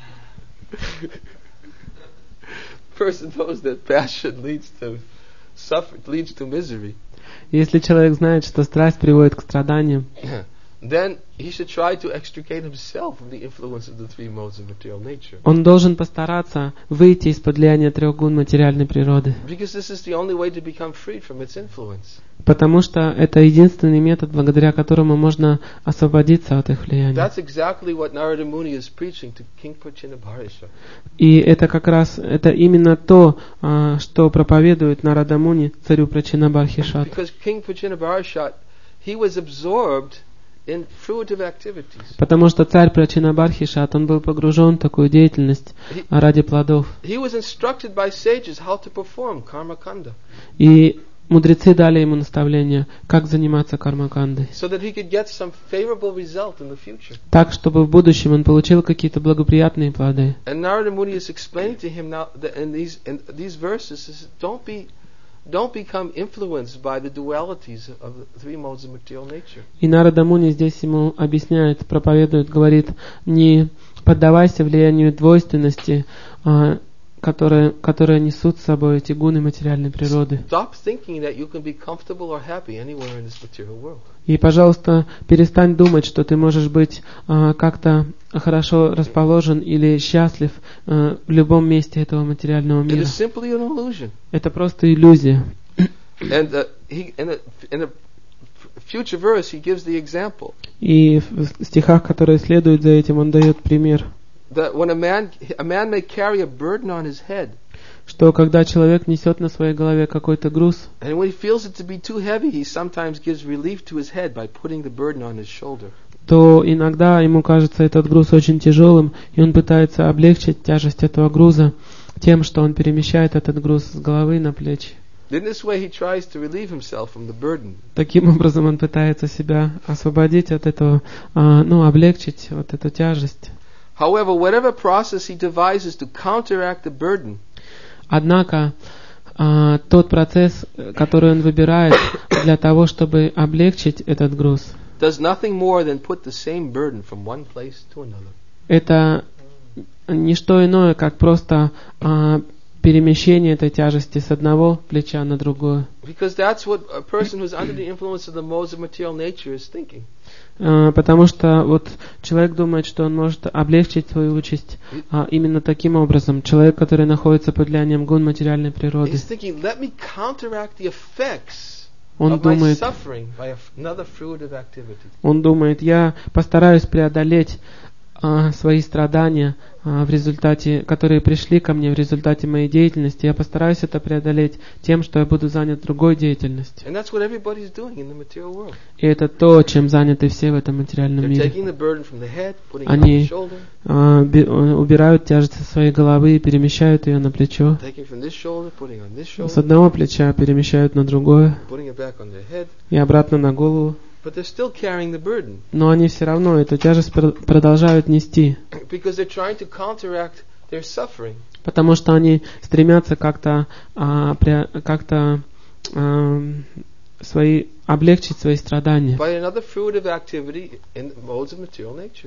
S1: person knows that passion leads to suffer, leads to misery,
S3: Если человек знает, что страсть приводит к страданиям,
S1: then he should try to extricate himself from the influence of the three modes of material nature.
S3: он должен постараться выйти из-под влияния трех гун материальной природы.
S1: Because this is the only way to become freed from its influence.
S3: Потому что это единственный метод, благодаря которому можно освободиться от их влияния.
S1: That's exactly what Narada Muni is preaching to King Prachinabharisha.
S3: И это как раз, это именно то, а, что проповедует Нарада Муни царю Прачинабархишат.
S1: Because King Prachinabharisha, he was absorbed in fruitive activities.
S3: Потому что царь Прачинабархишат, он был погружен в такую деятельность а, ради плодов.
S1: He was instructed by sages how to perform karma kanda,
S3: И мудрецы дали ему наставление, как заниматься кармакандой.
S1: so that he could get some favorable result in the future.
S3: Так, чтобы в будущем он получил какие-то благоприятные плоды.
S1: And Narada Muni is explaining to him now that in these in these verses, is don't be don't become influenced by the dualities of the three modes of material nature.
S3: И Нарада Муни здесь ему объясняет, проповедует, говорит, не поддавайся влиянию двойственности, а, которые, которые несут с собой эти гуны материальной природы.
S1: Stop thinking that you can be comfortable or happy anywhere in this material world.
S3: И, пожалуйста, перестань думать, что ты можешь быть а, как-то хорошо расположен или счастлив а, в любом месте этого материального
S1: It
S3: мира.
S1: is simply an illusion.
S3: Это просто иллюзия.
S1: And uh, he in a in a future verse he gives the example
S3: И в стихах, которые следуют за этим, он дает пример,
S1: that when a man a man may carry a burden on his head,
S3: что когда человек несет на своей голове какой-то груз,
S1: and when he feels it to be too heavy, he sometimes gives relief to his head by putting the burden on his shoulder.
S3: то иногда ему кажется этот груз очень тяжелым, и он пытается облегчить тяжесть этого груза тем, что он перемещает этот груз с головы на плечи.
S1: In this way he tries to relieve himself from the burden.
S3: Таким образом он пытается себя освободить от этого, а, ну, облегчить вот эту тяжесть.
S1: However, whatever process he devises to counteract the burden,
S3: Однако а, тот процесс, который он выбирает для того, чтобы облегчить этот груз,
S1: does nothing more than put the same burden from one place to another.
S3: это не что иное, как просто а, перемещение этой тяжести с одного плеча на другое.
S1: Because that's what a person who's under the influence of the modes of material nature is thinking.
S3: А, потому что вот человек думает, что он может облегчить свою участь а, именно таким образом. Человек, который находится под влиянием гун материальной природы.
S1: He's thinking, let me counteract the effects
S3: Он
S1: of my
S3: думает,
S1: suffering by a f- another fruitive activity.
S3: он думает, я постараюсь преодолеть а, свои страдания, а, в результате, которые пришли ко мне в результате моей деятельности, я постараюсь это преодолеть тем, что я буду занят другой деятельностью.
S1: And that's what everybody's doing in the material world.
S3: И это то, чем заняты все в этом материальном
S1: They're
S3: мире.
S1: taking the burden from the head, putting it on
S3: Они
S1: the shoulder,
S3: а, би- убирают тяжесть со своей головы и перемещают ее на плечо.
S1: taking from this shoulder, putting on this
S3: С
S1: shoulder,
S3: одного плеча перемещают на другое
S1: putting it back on their head,
S3: и обратно на голову.
S1: but they're still carrying the burden
S3: Но они все равно эту тяжесть пр- продолжают нести,
S1: because they're trying to counteract their suffering.
S3: потому что они стремятся как-то, а, пря- как-то а, свои, облегчить свои страдания,
S1: By another fruitive activity in the modes of material nature.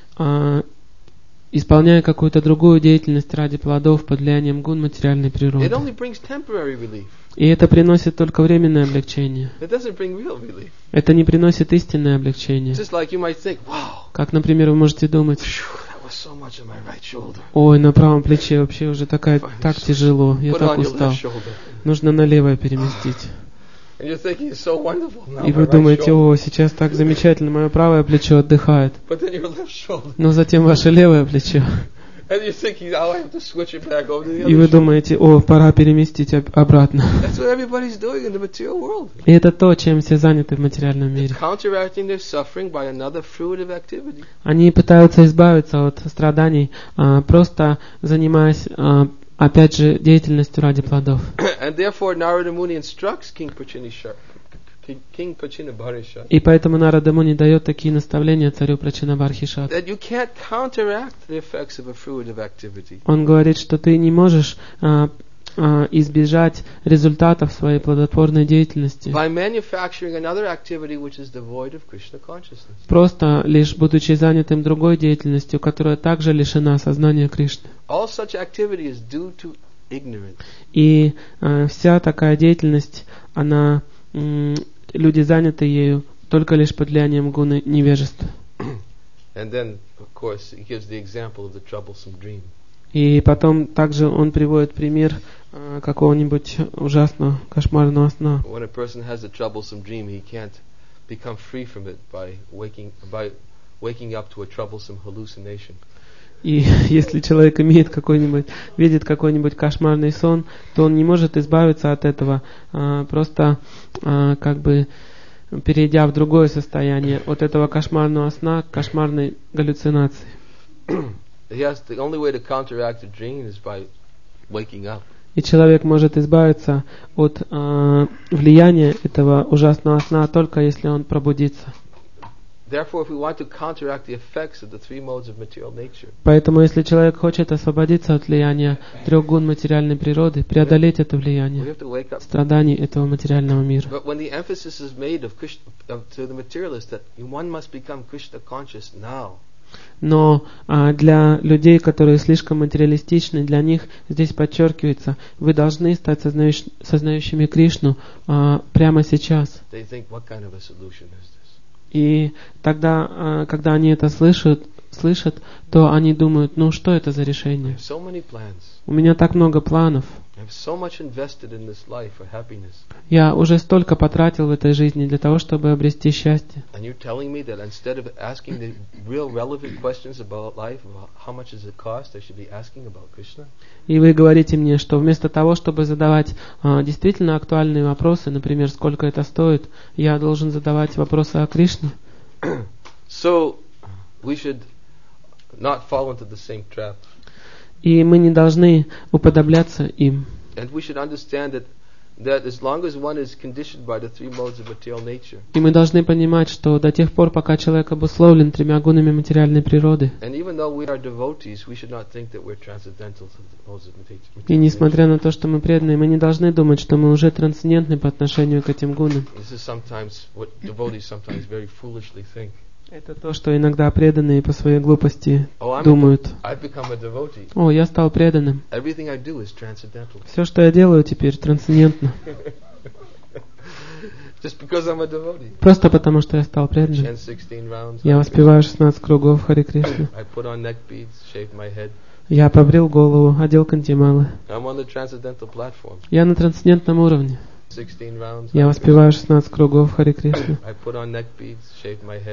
S3: а, исполняя какую-то другую деятельность ради плодов под влиянием гун материальной
S1: It
S3: природы.
S1: only brings temporary relief.
S3: И это приносит только временное облегчение.
S1: It doesn't bring real relief.
S3: Это не приносит истинное облегчение.
S1: Just like you might think, wow,
S3: Как, например, вы можете думать:
S1: phew, that was so much on my right shoulder.
S3: ой, на правом плече вообще уже такая, так тяжело, я
S1: Put it
S3: так
S1: on your
S3: устал.
S1: left shoulder.
S3: Нужно на левое переместить.
S1: And you're thinking, it's so wonderful. Now
S3: И
S1: my
S3: вы
S1: right
S3: думаете:
S1: shoulder.
S3: о, сейчас так замечательно, мое правое плечо отдыхает.
S1: But then your left shoulder.
S3: Но затем ваше левое плечо.
S1: And you're thinking, oh, I have to switch it back over to the
S3: И
S1: other
S3: вы
S1: shoulder.
S3: думаете: о, пора переместить об- обратно.
S1: That's what everybody's doing in the material world.
S3: И это то, чем все заняты в материальном мире.
S1: Counteracting their suffering by another fruitive activity.
S3: Они пытаются избавиться от страданий, а, просто занимаясь, а, опять же, деятельностью ради плодов.
S1: And therefore Narada Muni instructs King Prachinisha, King, King Prachinabharisha,
S3: И поэтому Нарада Муни дает такие наставления царю Прачинабархишат.
S1: that you can't counteract the effects of a fruitive activity
S3: Он говорит, что ты не можешь а, а, избежать результатов своей плодотворной деятельности,
S1: by manufacturing another activity which is devoid of Krishna consciousness.
S3: просто лишь будучи занятым другой деятельностью, которая также лишена сознания Кришны.
S1: All such activity is due to ignorance.
S3: И а, вся такая деятельность, она м, люди заняты ею только лишь под влиянием гуны невежества.
S1: And then, of course, he gives the example of the troublesome dream.
S3: И потом также он приводит пример а, какого-нибудь ужасного кошмарного сна.
S1: When a person has a troublesome dream, he can't become free from it by waking by waking up to a troublesome hallucination.
S3: И если человек имеет какой-нибудь, видит какой-нибудь кошмарный сон, то он не может избавиться от этого, а, просто а, как бы перейдя в другое состояние от этого кошмарного сна к кошмарной галлюцинации.
S1: He has the only way to counteract a dream is by waking up.
S3: И человек может избавиться от а, влияния этого ужасного сна только если он пробудится.
S1: Therefore, if we want to counteract the effects of the three modes of material nature,
S3: Поэтому, если человек хочет освободиться от влияния трех гун материальной природы, преодолеть это
S1: we
S3: влияние
S1: have to wake up.
S3: страданий этого материального мира.
S1: But when the emphasis is made of Krishna, of, to the materialist that one must become Krishna conscious now,
S3: Но а, для людей, которые слишком материалистичны, для них здесь подчеркивается: вы должны стать сознающ- сознающими Кришну а, прямо сейчас.
S1: they think, what kind of a solution is this?
S3: И тогда, а, когда они это слышат, слышат, то они думают: ну что это за
S1: I
S3: решение?
S1: have so many plans.
S3: У меня так много планов.
S1: I have so much invested in this life for happiness.
S3: Я уже столько потратил в этой жизни для того, чтобы обрести счастье.
S1: And you're telling me that instead of asking the real relevant questions about life, about how much does it cost, I should be asking about Krishna?
S3: И вы говорите мне, что вместо того, чтобы задавать а, действительно актуальные вопросы, например, сколько это стоит, я должен задавать вопросы о Кришне.
S1: So, we should not fall into the same trap.
S3: И мы не должны уподобляться им.
S1: And we should understand that, that as long as one is conditioned by the three modes of material nature,
S3: И мы должны понимать, что до тех пор, пока человек обусловлен тремя гунами материальной природы,
S1: and even though we are devotees, we should not think that we're transcendental to the modes of material
S3: и
S1: nature.
S3: несмотря на то, что мы преданные, мы не должны думать, что мы уже трансцендентны по отношению к этим гунам.
S1: This is sometimes what devotees sometimes very foolishly think.
S3: Это то, что иногда преданные по своей глупости
S1: Oh, I'm
S3: думают:
S1: a, I've become a devotee.
S3: о, я стал преданным.
S1: Everything I do is transcendental.
S3: Все, что я делаю теперь, трансцендентно.
S1: Just because I'm a devotee.
S3: Просто потому, что я стал преданным.
S1: Chant sixteen rounds.
S3: Я
S1: Hare
S3: воспеваю шестнадцать кругов Хари Кришна.
S1: Krishna. I put on neck beads, shaved my head.
S3: Я побрил голову, одел кантималы.
S1: I'm on the transcendental platform.
S3: Я на трансцендентном уровне.
S1: sixteen rounds.
S3: Я
S1: Hare
S3: воспеваю шестнадцать кругов Хари Кришна.
S1: Krishna. I put on neck beads, shaved my head.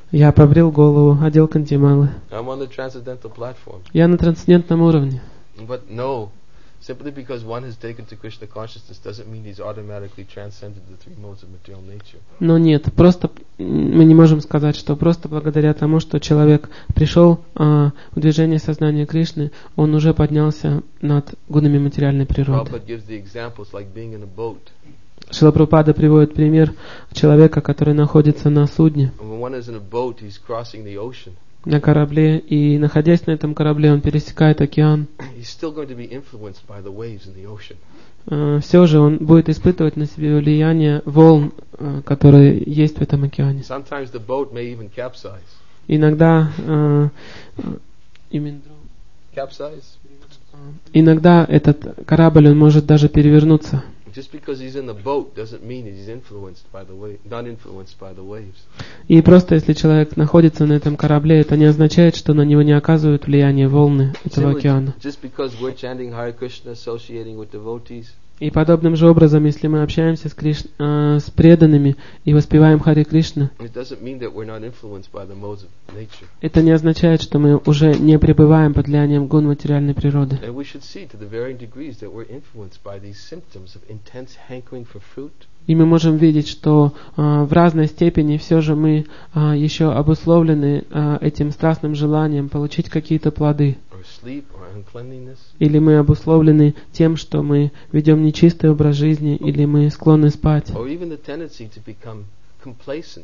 S3: Я побрил голову, одел кантималы.
S1: I'm on the transcendental platform.
S3: Я на трансцендентном уровне.
S1: But no, simply because one has taken to Krishna consciousness doesn't mean he's automatically transcended the three modes of material nature.
S3: Но нет, просто мы не можем сказать, что просто благодаря тому, что человек пришел а, в движение сознания Кришны, он уже поднялся над гунами материальной природы.
S1: Prabhupada gives the examples like being in a boat.
S3: Шрила Прабхупада приводит пример человека, который находится на судне,
S1: When one is in a boat, he's crossing the ocean.
S3: на корабле, и находясь на этом корабле, он пересекает океан.
S1: He's still going to be influenced by the waves in the ocean.
S3: А, все же он будет испытывать на себе влияние волн, а, которые есть в этом океане.
S1: Sometimes the boat may even capsize.
S3: Иногда а, именно
S1: Capsize?
S3: Иногда этот корабль, он может даже перевернуться.
S1: Just because he's in the boat doesn't mean that he's influenced by the wave, not influenced by the waves.
S3: И просто если человек находится на этом корабле, это не означает, что на него не оказывают влияние волны этого
S1: Simply,
S3: океана.
S1: just because we're chanting Hare Krishna, associating with devotees,
S3: И подобным же образом, если мы общаемся с, Криш... э, с преданными и воспеваем Харе Кришна,
S1: it doesn't mean that we're not influenced by the modes of nature.
S3: это не означает, что мы уже не пребываем под влиянием гун материальной природы.
S1: And we should see to the varying degrees that we're influenced by these symptoms of intense hankering for fruit,
S3: И мы можем видеть, что э, в разной степени все же мы э, еще обусловлены э, этим страстным желанием получить какие-то плоды.
S1: or sleep, or uncleanliness.
S3: Или мы обусловлены тем, что мы ведем нечистый образ жизни, или мы склонны спать.
S1: Or even the tendency to become complacent.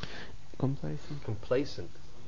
S1: Complacent.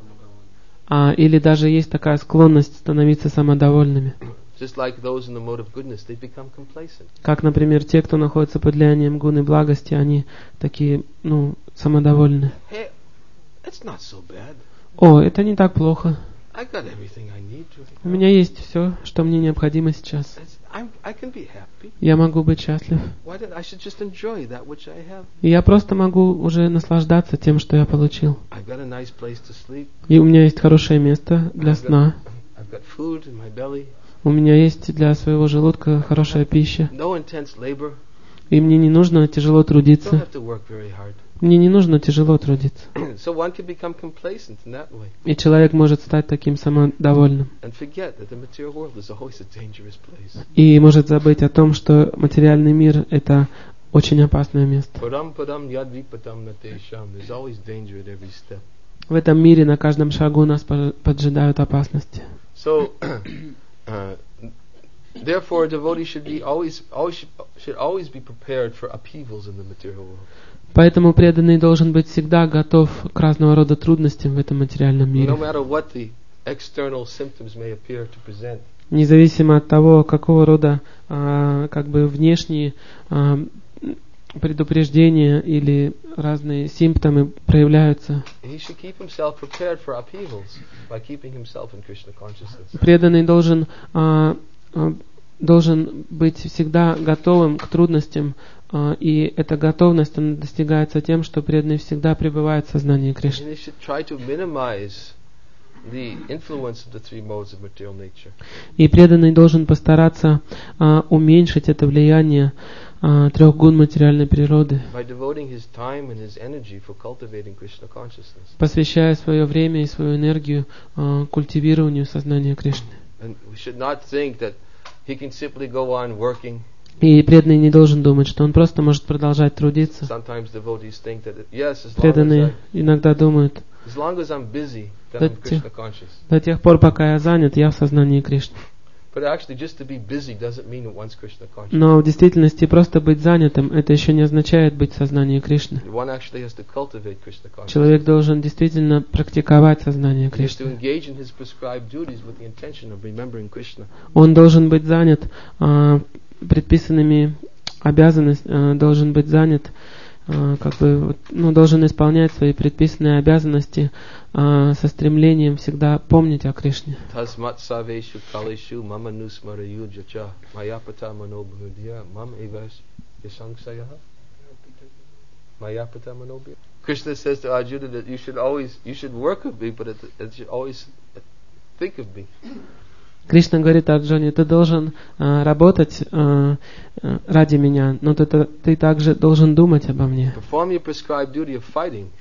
S3: А, или даже есть такая склонность становиться самодовольными.
S1: Just like those in the mode of goodness, they become complacent.
S3: Как, например, те, кто находится под влиянием гуны благости, они такие, ну, самодовольны.
S1: Hey, it's not so bad.
S3: О, это не так плохо.
S1: I got everything I need to.
S3: У меня есть все, что мне необходимо сейчас.
S1: It's, I'm, I can be happy.
S3: Я могу быть счастлив.
S1: Why don't I should just enjoy that which I have?
S3: И я просто могу уже наслаждаться тем, что я получил.
S1: I've got a nice place to sleep.
S3: И у меня есть хорошее место для сна.
S1: I've got food in my belly.
S3: У меня есть для своего желудка хорошая пища.
S1: No intense labor.
S3: И мне не нужно тяжело
S1: Don't
S3: трудиться.
S1: have to work very hard.
S3: Мне не нужно тяжело трудиться.
S1: So one can become complacent in that way
S3: И человек может стать таким самодовольным.
S1: and forget that the material world is always a dangerous place.
S3: И может забыть о том, что материальный мир — это очень опасное место.
S1: Param padam yadvipatam natesham. There's always danger at every step.
S3: В этом мире на каждом шагу нас пож- поджидают опасности.
S1: So, uh, therefore, a devotee should be always, always should, should always be prepared for upheavals in the material world.
S3: Поэтому преданный должен быть всегда готов к разного рода трудностям в этом материальном
S1: No
S3: мире.
S1: matter what the external symptoms may appear to present.
S3: Независимо от того, какого рода а, как бы внешние а, предупреждения или разные симптомы проявляются.
S1: He should keep himself prepared for upheavals by keeping himself in Krishna consciousness.
S3: Преданный должен, а, а, должен быть всегда готовым к трудностям, а, и эта готовность она достигается тем, что преданный всегда пребывает в сознании
S1: And
S3: Кришны.
S1: he should try to minimize the influence of the three modes of material nature.
S3: И преданный должен постараться а, уменьшить это влияние а, трех гун материальной природы,
S1: By devoting his time and his energy for cultivating Krishna consciousness.
S3: посвящая свое время и свою энергию а, культивированию сознания Кришны.
S1: And we should not think that he can simply go on working.
S3: И преданный не должен думать, что он просто может продолжать трудиться.
S1: Sometimes devotees think that, yes, as long as,
S3: Преданные
S1: I,
S3: иногда думают,
S1: as long as I'm busy, then
S3: That
S1: I'm Krishna conscious.
S3: до тех пор, пока я занят, я в сознании Кришны.
S1: But actually, just to be busy doesn't mean that one's Krishna conscious.
S3: Но в действительности просто быть занятым, это еще не означает быть в сознании Кришны.
S1: One actually has to cultivate Krishna consciousness.
S3: Человек должен действительно практиковать сознание
S1: He has to
S3: Кришны.
S1: engage in his prescribed duties with the intention of remembering Krishna.
S3: Он должен быть занят а, предписанными обязанностями, должен быть занят, а, как бы, вот, ну, должен исполнять свои предписанные обязанности а, со стремлением всегда помнить о Кришне.
S1: Tasmat saveshu kaleshu mama nusmarayu jacha mayapata manobhudya mam evas yasangsayaha mayapata manobhudya. Krishna says to Arjuna that you should always, you should work of me, but it, it should always think of me.
S3: Кришна говорит Арджуне, ты должен а, работать а, а, ради меня, но ты, ты также должен думать обо мне.
S1: Perform your prescribed duty of fighting.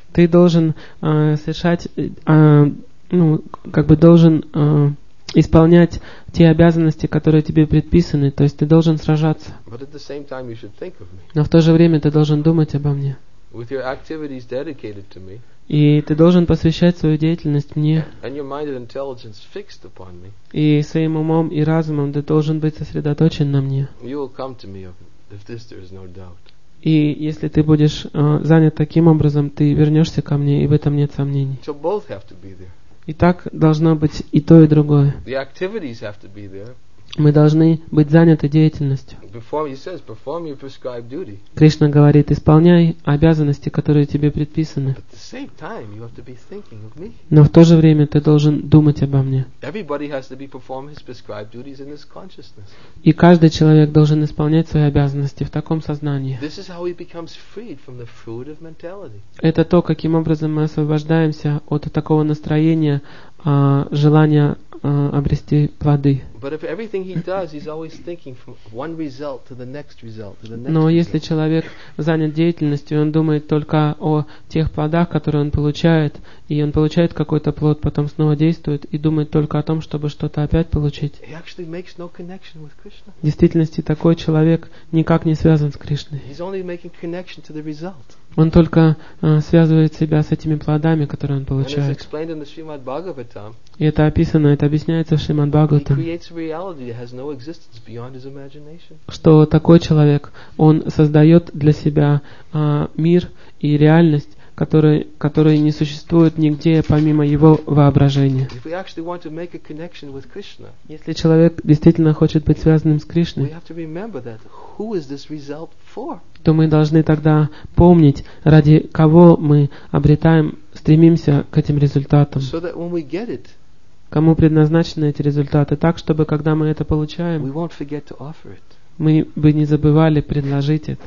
S3: Ты должен э, совершать, э, ну, как бы должен э, исполнять те обязанности, которые тебе предписаны, то есть ты должен сражаться.
S1: But at the same time, you should think of me.
S3: Но в то же время ты должен думать обо мне.
S1: With your activities dedicated to me,
S3: И ты должен посвящать свою деятельность мне.
S1: and your mind and intelligence fixed upon me,
S3: И своим умом и разумом ты должен быть сосредоточен на мне.
S1: you will come to me of, of this there is no doubt.
S3: И если ты будешь э, занят таким образом, ты вернешься ко мне, и в этом нет сомнений.
S1: So both have to be there.
S3: И так должно быть и то, и другое.
S1: The activities have to be there.
S3: Мы должны быть заняты деятельностью.
S1: Perform, he says, perform your prescribed duty.
S3: Кришна говорит, исполняй обязанности, которые тебе предписаны.
S1: At the same time, you have to be thinking of me.
S3: Но в то же время ты должен думать обо мне.
S1: Everybody has to be performing his prescribed duties in this consciousness.
S3: И каждый человек должен исполнять свои обязанности в таком сознании.
S1: This is how he becomes freed from the fruit of mentality.
S3: Это то, каким образом мы освобождаемся от такого настроения, а, желания а, обрести плоды.
S1: But if everything he does, he's always thinking from one result to the next result, to the next
S3: Но если
S1: result.
S3: человек занят деятельностью, и он думает только о тех плодах, которые он получает, и он получает какой-то плод, потом снова действует, и думает только о том, чтобы что-то опять получить.
S1: He actually makes no connection with Krishna.
S3: В действительности такой человек никак не связан с Кришной.
S1: He's only making connection to the result.
S3: Он только э, связывает себя с этими плодами, которые он
S1: And as
S3: получает.
S1: explained in the Srimad Bhagavatam,
S3: И это описано, это объясняется в Шримад
S1: he
S3: Бхагаватам,
S1: creates a reality that has no existence beyond his imagination.
S3: что такой человек, он создает для себя э, мир и реальность, которые, которые не существуют нигде помимо его воображения.
S1: If we actually want to make a connection with Krishna,
S3: Если человек действительно хочет быть связанным с
S1: we
S3: Кришной,
S1: have to remember that who is this result for?
S3: то мы должны тогда помнить, ради кого мы обретаем, стремимся к этим результатам.
S1: So that when we get it,
S3: Кому предназначены эти результаты, так, чтобы когда мы это
S1: we
S3: получаем,
S1: won't forget to offer it.
S3: мы бы не забывали предложить это.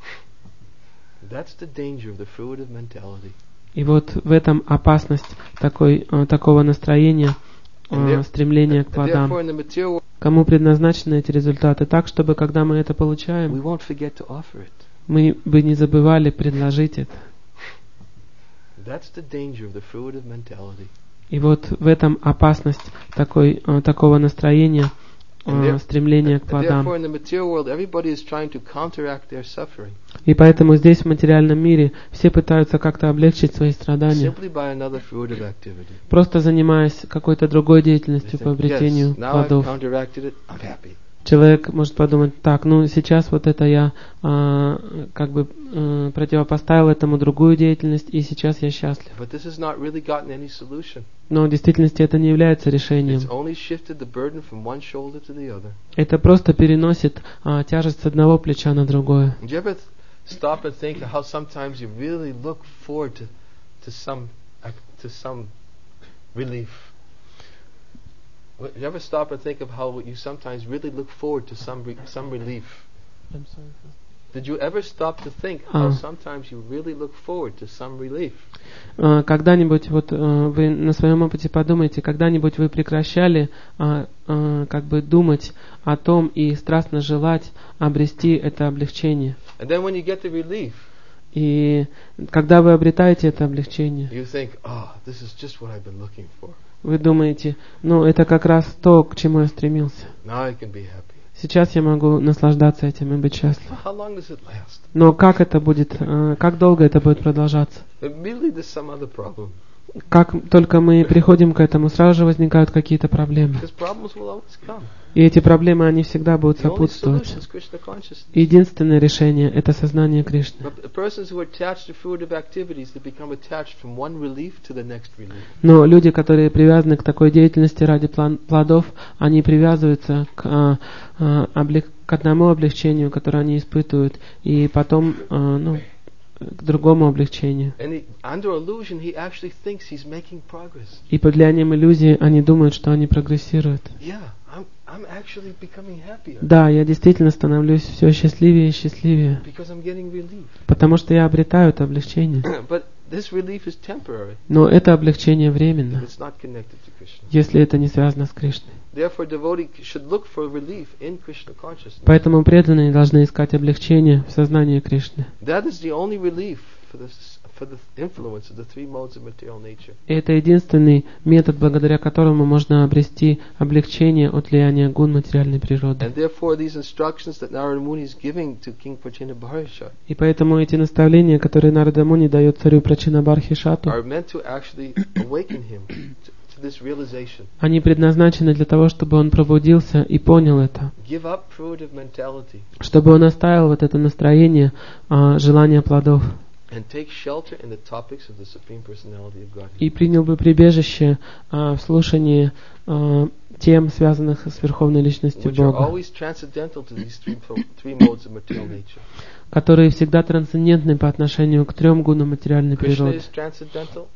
S1: That's the danger of the fruit of mentality.
S3: И вот в этом опасность такой, э, такого настроения, э,
S1: And there-
S3: стремления к
S1: And
S3: плодам.
S1: therefore, in the material world,
S3: Кому предназначены эти результаты, так, чтобы когда мы это
S1: we
S3: получаем,
S1: won't forget to offer it.
S3: мы бы не забывали предложить это.
S1: That's the danger of the fruit of mentality.
S3: И вот в этом опасность такой, э, такого настроения, э,
S1: And there-
S3: стремления к
S1: And
S3: плодам.
S1: therefore, in the material world, everybody is trying to counteract their suffering
S3: И поэтому здесь, в материальном мире, все пытаются как-то облегчить свои страдания,
S1: simply by another fruit of activity.
S3: просто занимаясь какой-то другой
S1: They
S3: деятельностью по
S1: think,
S3: обретению
S1: yes, now I've
S3: плодов.
S1: counteracted it, I'm happy.
S3: Человек может подумать, так, ну сейчас вот это я а, как бы а, противопоставил этому другую деятельность, и сейчас я счастлив.
S1: But this has not really gotten any solution.
S3: Но в действительности это не является решением.
S1: It's only shifted the burden from one shoulder to the other.
S3: Это просто переносит а, тяжесть с одного плеча на другое.
S1: Do you ever th- stop and think how sometimes you really look forward to, to some ac- to some relief? What- You ever stop and think of how you sometimes really look forward to some re- some relief? Did you ever stop to think how
S3: А.
S1: sometimes you really look forward to some relief?
S3: А, Когда-нибудь вот а, вы на своем опыте подумайте, когда-нибудь вы прекращали а, а, как бы думать о том и страстно желать обрести это облегчение.
S1: And then when you get the relief,
S3: И когда вы обретаете это облегчение,
S1: you think, oh, this is just what I've been looking for.
S3: вы думаете, ну это как раз то, к чему я стремился.
S1: Now I can be happy.
S3: Сейчас я могу наслаждаться этим и быть счастлив.
S1: How long does it last?
S3: Но как это будет, а, как долго это будет продолжаться?
S1: Immediately there's some other problem.
S3: Как только мы приходим к этому, сразу же возникают какие-то проблемы.
S1: Because problems will always come.
S3: И эти проблемы, они всегда будут
S1: The only
S3: сопутствовать.
S1: solution is Krishna consciousness.
S3: Единственное решение – это сознание Кришны.
S1: But the persons who are attached to fruitive activities, they become attached from one relief to the next relief.
S3: Но люди, которые привязаны к такой деятельности ради план- плодов, они привязываются к, а, а, облег- к одному облегчению, которое они испытывают, и потом а, ну, к другому облегчению.
S1: And he, under illusion, he actually thinks he's making progress.
S3: И под влиянием иллюзии они думают, что они прогрессируют.
S1: Yeah, I'm, I'm actually becoming happier
S3: Да, я действительно становлюсь все счастливее и счастливее,
S1: because I'm getting relief.
S3: потому что я обретаю это облегчение.
S1: But this relief is temporary
S3: Но это облегчение
S1: if
S3: временно,
S1: it's not connected to Krishna.
S3: если это не связано с Кришной.
S1: Therefore, devotee should look for relief in Krishna consciousness.
S3: Поэтому преданные должны искать облегчение в сознании Кришны.
S1: That is the only relief for the, for for the influence of the three modes of material nature.
S3: И это единственный метод, благодаря которому можно обрести облегчение от влияния гун материальной природы.
S1: And therefore these instructions that Narada Muni is giving to King Prachinabharsha
S3: И поэтому эти наставления, которые Нарада Муни дает царю Прачинабархишату,
S1: are meant to actually awaken him to, to this realization.
S3: они предназначены для того, чтобы он пробудился и понял это,
S1: Give up fruitive mentality
S3: чтобы он оставил вот это настроение а, желания плодов
S1: and take shelter in the topics of the Supreme Personality of Godhead.
S3: и принял бы прибежище а, в слушании а, тем, связанных с Верховной Личностью
S1: Which are
S3: Бога,
S1: always transcendental to these three, three modes of material nature.
S3: которые всегда трансцендентны по отношению к трем гунам материальной
S1: Krishna
S3: природы.
S1: is transcendental.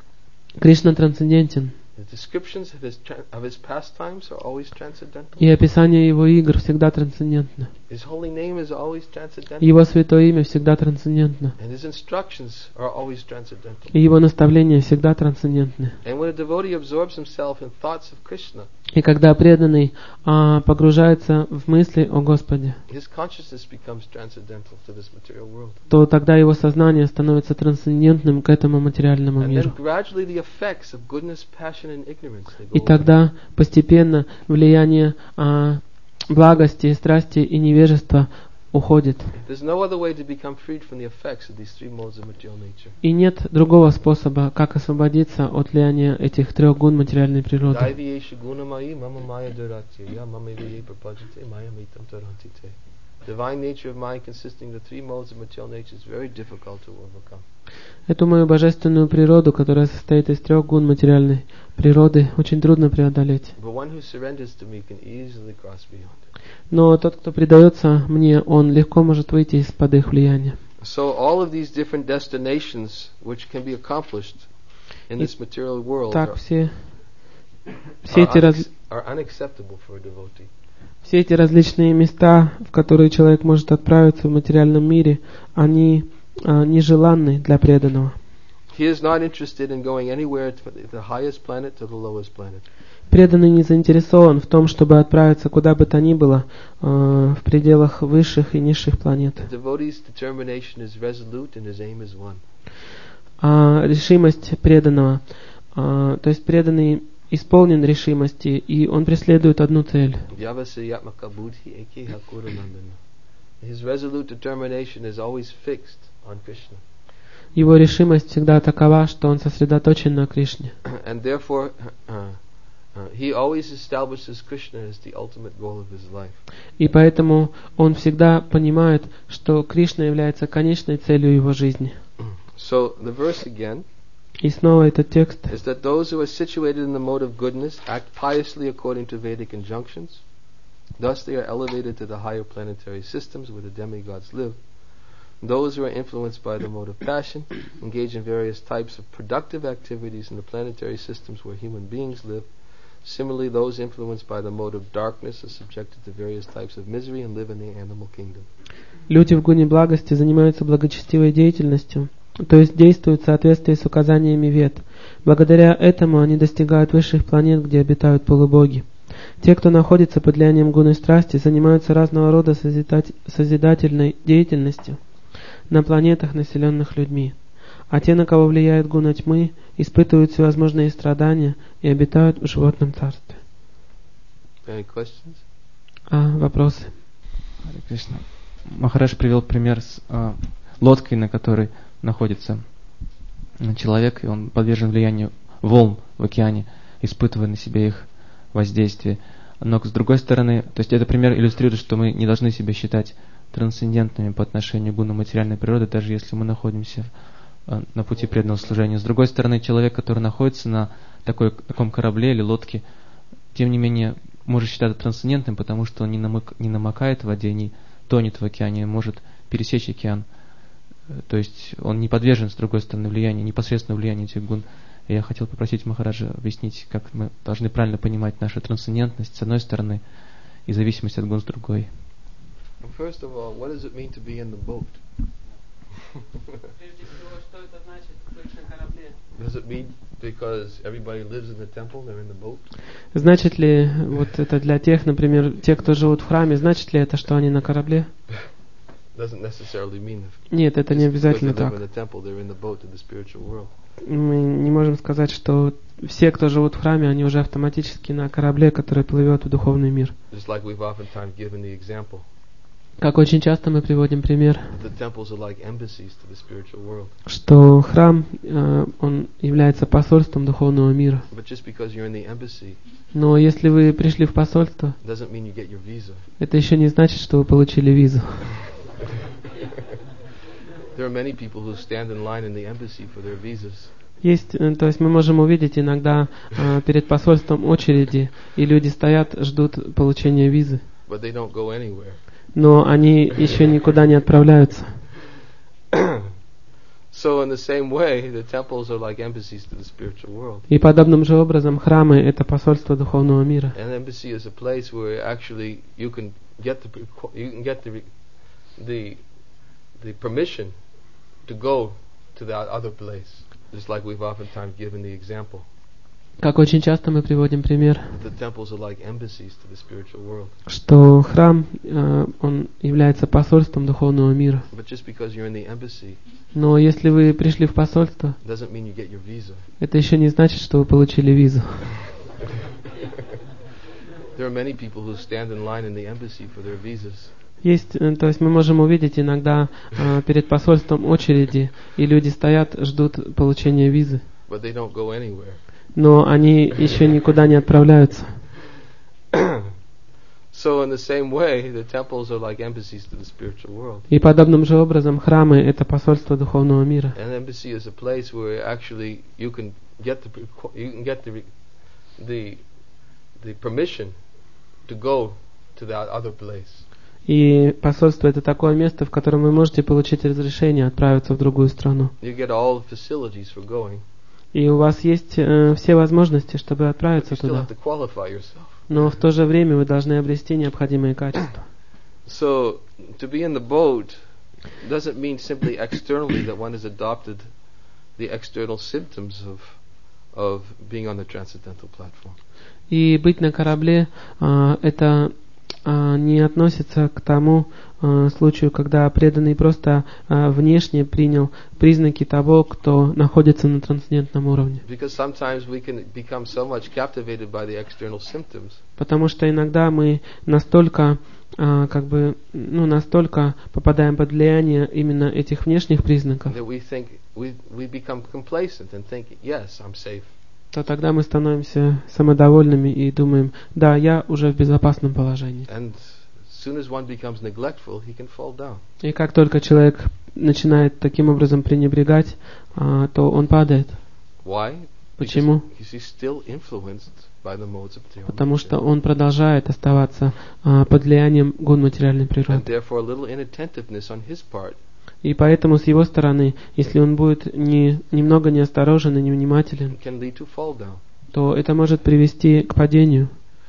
S3: Кришна трансцендентен,
S1: The descriptions of his, tra- of his pastimes are always transcendental.
S3: и описание его игр всегда трансцендентно.
S1: His holy name is always transcendental.
S3: Его святое имя всегда трансцендентно,
S1: And his instructions are always transcendental.
S3: и его наставления всегда трансцендентны.
S1: And when a devotee absorbs himself in thoughts of Krishna,
S3: И когда преданный а, погружается в мысли о Господе,
S1: his consciousness becomes transcendental to this material world.
S3: то тогда его сознание становится трансцендентным к этому материальному
S1: And then
S3: миру.
S1: gradually the effects of goodness, passion, and ignorance they go
S3: И
S1: away.
S3: тогда постепенно влияние а, благости, страсти и невежества уходит.
S1: There's no other way to become freed from the effects of these three modes of material nature.
S3: И нет другого способа, как освободиться от влияния этих трех гун материальной природы.
S1: Daiviyesha gunamai mama maya duratya ya mama viye prapajate maya mitam tarantite. Divine nature of mind consisting of the three modes of material nature is very difficult to overcome.
S3: Эту мою божественную природу, которая состоит из трех гун материальной природы, очень трудно преодолеть.
S1: But one who surrenders to me can easily cross beyond it.
S3: Но тот, кто предается мне, он легко может выйти из-под их влияния.
S1: So all of these different destinations which can be accomplished in this material world
S3: Так,
S1: are,
S3: все, все,
S1: are,
S3: эти раз,
S1: unex- are unacceptable for a devotee.
S3: все эти различные места, в которые человек может отправиться в материальном мире, они а, нежеланны для преданного.
S1: He is not interested in going anywhere to the highest planet to the lowest planet.
S3: Преданный не заинтересован в том, чтобы отправиться куда бы то ни было э, в пределах высших и низших планет.
S1: The devotee's determination is resolute and his aim is one.
S3: А решимость преданного, а, то есть преданный исполнен решимости, и он преследует одну цель.
S1: Vyavasayatmaka buddhi ekeha kurunandana. His resolute determination is always fixed on Krishna.
S3: Его решимость всегда такова, что он сосредоточен на Кришне.
S1: And therefore, uh, uh, he always establishes Krishna as the ultimate goal of his life.
S3: И поэтому он всегда понимает, что Кришна является конечной целью его жизни.
S1: So the verse again
S3: И снова этот текст.
S1: is that those who are situated in the mode of goodness act piously according to Vedic injunctions. Thus they are elevated to the higher planetary systems where the demigods live. Those who are influenced by the mode of passion engage in various types of productive activities in the planetary systems where human beings live. Similarly, those influenced by the mode of darkness are subjected to various types of misery and live in the animal kingdom.
S3: Люди в гуне благости занимаются благочестивой деятельностью, то есть действуют в соответствии с указаниями Вед. Благодаря этому они достигают высших планет, где обитают полубоги. Те, кто находится под влиянием гуны страсти, занимаются разного рода созидать- созидательной деятельностью на планетах, населенных людьми. А те, на кого влияет гуна тьмы, испытывают всевозможные страдания и обитают в животном царстве.
S1: Any questions?
S3: А, вопросы?
S4: Харе Кришна. Махарадж привел пример с э, лодкой, на которой находится человек, и он подвержен влиянию волн в океане, испытывая на себе их воздействие. Но с другой стороны, то есть этот пример иллюстрирует, что мы не должны себя считать трансцендентными по отношению к гуну материальной природы, даже если мы находимся э, на пути преданного служения. С другой стороны, человек, который находится на такой, таком корабле или лодке, тем не менее, может считаться трансцендентным, потому что он не, намык, не намокает в воде, не тонет в океане, может пересечь океан. То есть он не подвержен, с другой стороны, влиянию, непосредственному влиянию этих гун. И я хотел попросить Махараджа объяснить, как мы должны правильно понимать нашу трансцендентность с одной стороны и зависимость от гун с другой.
S1: First of all, what does it mean to be in the boat?
S3: Прежде всего, что это значит быть на корабле?
S1: Does it mean because everybody lives in the temple, they're in the boat?
S3: Значит ли вот это для тех, например, те, кто живут в храме, значит ли это, что они на корабле?
S1: doesn't necessarily mean
S3: Нет, это не
S1: just because
S3: обязательно
S1: they live
S3: так.
S1: in a temple, they're in the boat to the spiritual world.
S3: Мы не можем сказать, что все, кто живут в храме, они уже автоматически на корабле, который плывет в духовный мир.
S1: Just like we've oftentimes given the example,
S3: Как очень часто мы приводим пример,
S1: the temples are like embassies to the spiritual world.
S3: что храм, э, он является посольством духовного мира.
S1: But just because you're in the embassy
S3: Но если вы пришли в посольство,
S1: doesn't mean you get your visa.
S3: это еще не значит, что вы получили визу.
S1: There are many people who stand in line in the embassy for their visas.
S3: Есть, э, то есть мы можем увидеть иногда э, перед посольством очереди, и люди стоят, ждут получения визы,
S1: But they don't go anywhere.
S3: но они еще никуда не отправляются.
S1: So in the same way, the temples are like embassies to the spiritual world.
S3: И подобным же образом храмы — это посольство духовного мира.
S1: An embassy is a place where actually you can get the you can get the the the permission to go to that other place. Just like we've oftentimes given the example.
S3: Как очень часто мы приводим пример,
S1: The temples are like embassies to the spiritual world.
S3: что храм, э, он является посольством духовного мира.
S1: But just because you're in the embassy
S3: Но если вы пришли в посольство,
S1: doesn't mean you get your visa.
S3: это еще не значит, что вы получили визу.
S1: There are many people who stand in line in the embassy for their visas.
S3: Есть, э, то есть мы можем увидеть иногда э, перед посольством очереди, и люди стоят, ждут получения визы,
S1: But they don't go anywhere.
S3: но они еще никуда не отправляются.
S1: So in the same way, the temples are like embassies to the spiritual world.
S3: И подобным же образом храмы — это посольство духовного мира.
S1: An embassy is a place where actually you can get the you can get the the the permission to go to that other place.
S3: И посольство — это такое место, в котором вы можете получить разрешение отправиться в другую страну.
S1: You get all the facilities for going.
S3: И у вас есть э, все возможности, чтобы
S1: But
S3: отправиться
S1: you still
S3: туда.
S1: have to qualify yourself.
S3: Но в то же время вы должны обрести необходимые качества.
S1: So to be in the boat doesn't mean simply externally that one has adopted the external symptoms of of being on the transcendental platform.
S3: И быть на корабле э, это э, не относится к тому э, случаю, когда преданный просто э, внешне принял признаки того, кто находится на трансцендентном уровне.
S1: Because sometimes we can become so much captivated by the external symptoms
S3: Потому что иногда мы настолько, э, как бы, ну, настолько попадаем под влияние именно этих внешних признаков,
S1: that we think we we become complacent and think, yes, I'm safe.
S3: то тогда мы становимся самодовольными и думаем: да, я уже в безопасном положении.
S1: And as soon as one becomes neglectful, he can fall down.
S3: И как только человек начинает таким образом пренебрегать, а, то он падает.
S1: Why?
S3: Почему?
S1: Because he's still influenced by the modes of material
S3: Потому
S1: nature.
S3: что он продолжает оставаться а, под влиянием гун материальной
S1: And
S3: природы.
S1: therefore a little inattentiveness on his part
S3: И поэтому с его стороны, если он будет не, немного неосторожен и невнимателен,
S1: can lead to fall down.
S3: то это может привести к падению.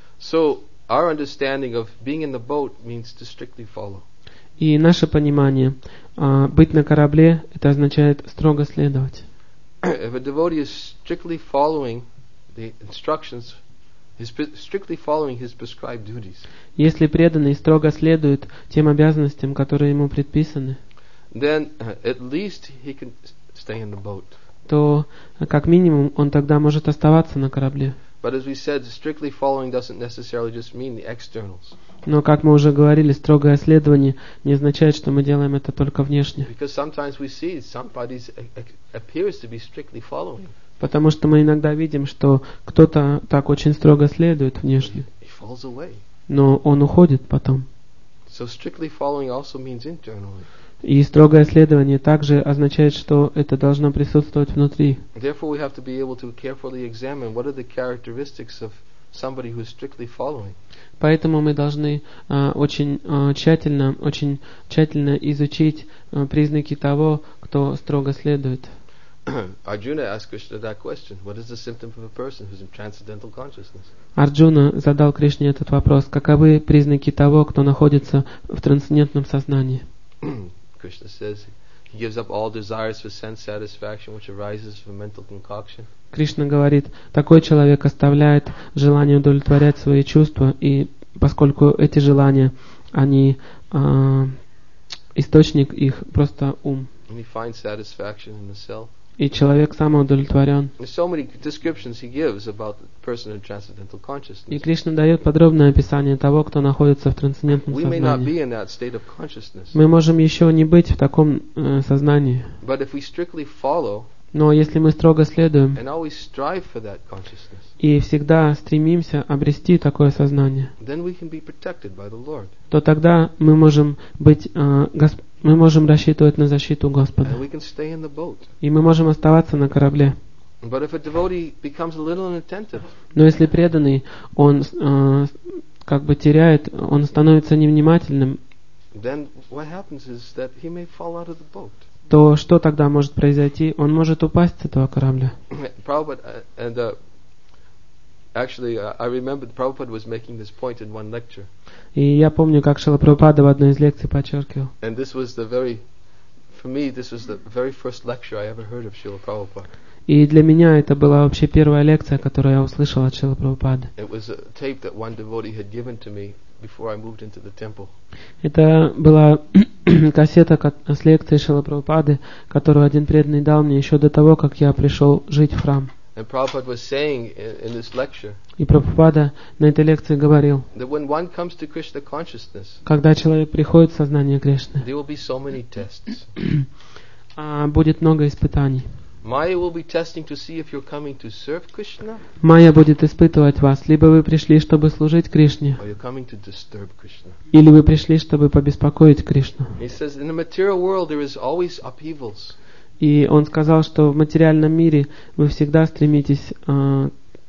S1: So our understanding of being in the boat means to strictly follow.
S3: И наше понимание, а, быть на корабле, это означает строго следовать.
S1: If a devotee is strictly following the instructions, his pre- strictly following his prescribed duties,
S3: Если преданный строго следует тем обязанностям, которые ему предписаны,
S1: then uh, at least he can s- stay in the boat.
S3: то как минимум он тогда может оставаться на корабле.
S1: But as we said, strictly following doesn't necessarily just mean the externals.
S3: Но, как мы уже говорили, строгое следование не означает, что мы делаем это только внешне.
S1: Because sometimes we see somebody appears to be strictly following.
S3: Потому что мы иногда видим, что кто-то так очень строго следует внешне,
S1: He falls away.
S3: но он уходит потом.
S1: So strictly following also means internally.
S3: И строгое следование также означает, что это должно присутствовать внутри.
S1: Therefore, we have to be able to carefully examine what are the characteristics of somebody who is strictly following.
S3: Поэтому мы должны а, очень а, тщательно, очень тщательно изучить а, признаки того, кто строго следует.
S1: Arjuna asked Krishna that question. What is the symptom of a person who's in transcendental consciousness?
S3: Арджуна задал Кришне этот вопрос: каковы признаки того, кто находится в трансцендентном сознании?
S1: Krishna says he gives up all desires for sense satisfaction which arises from mental concoction.
S3: Кришна говорит: такой человек оставляет желание удовлетворять свои чувства, и поскольку эти желания, они а, источник их просто ум.
S1: And he finds satisfaction in the self.
S3: И человек самоудовлетворен.
S1: There's so many descriptions he gives about the person in transcendental
S3: И
S1: consciousness.
S3: Кришна дает подробное описание того, кто находится в трансцендентном
S1: We may not
S3: сознании.
S1: be in that state of consciousness,
S3: Мы можем еще не быть в таком э, сознании,
S1: but if we strictly follow
S3: но если мы строго следуем
S1: and always strive for that consciousness,
S3: и всегда стремимся обрести такое сознание,
S1: then we can be protected by the Lord,
S3: то тогда мы можем быть, э, Госп... мы можем рассчитывать на защиту Господа,
S1: and we can stay in the boat.
S3: и мы можем оставаться на корабле.
S1: But if a devotee becomes a little inattentive,
S3: Но если преданный, он э, как бы теряет, он становится невнимательным,
S1: then what happens is that he may fall out of the boat.
S3: то что тогда может произойти? Он может упасть с этого корабля.
S1: Prabhupada, uh, and uh, actually, uh, I remember Prabhupada was making this point in one lecture,
S3: И я помню, как Шрила Прабхупада в одной из лекций подчеркивал.
S1: and this was the very, for me, this was the very first lecture I ever heard of Srila Prabhupada.
S3: И для меня это была вообще первая лекция, которую я услышал от Шрилы Прабхупады.
S1: It was a tape that one devotee had given to me before I moved into the temple.
S3: Это была кассета ко- с лекцией Шрилы Прабхупады, которую один преданный дал мне еще до того, как я пришел жить в храм.
S1: And Prabhupada was saying in, in this lecture
S3: И Прабхупада на этой лекции говорил,
S1: that when one comes to Krishna consciousness,
S3: когда человек приходит в сознание Кришны,
S1: there will be so many tests.
S3: а, будет много испытаний.
S1: Maya will be testing to see if you're coming to serve Krishna
S3: Майя будет испытывать вас, либо вы пришли, чтобы служить Кришне,
S1: or you're coming to disturb Krishna.
S3: или вы пришли, чтобы побеспокоить Кришну.
S1: He says in the material world there is always upheavals.
S3: И он сказал, что в материальном мире вы всегда стремитесь а,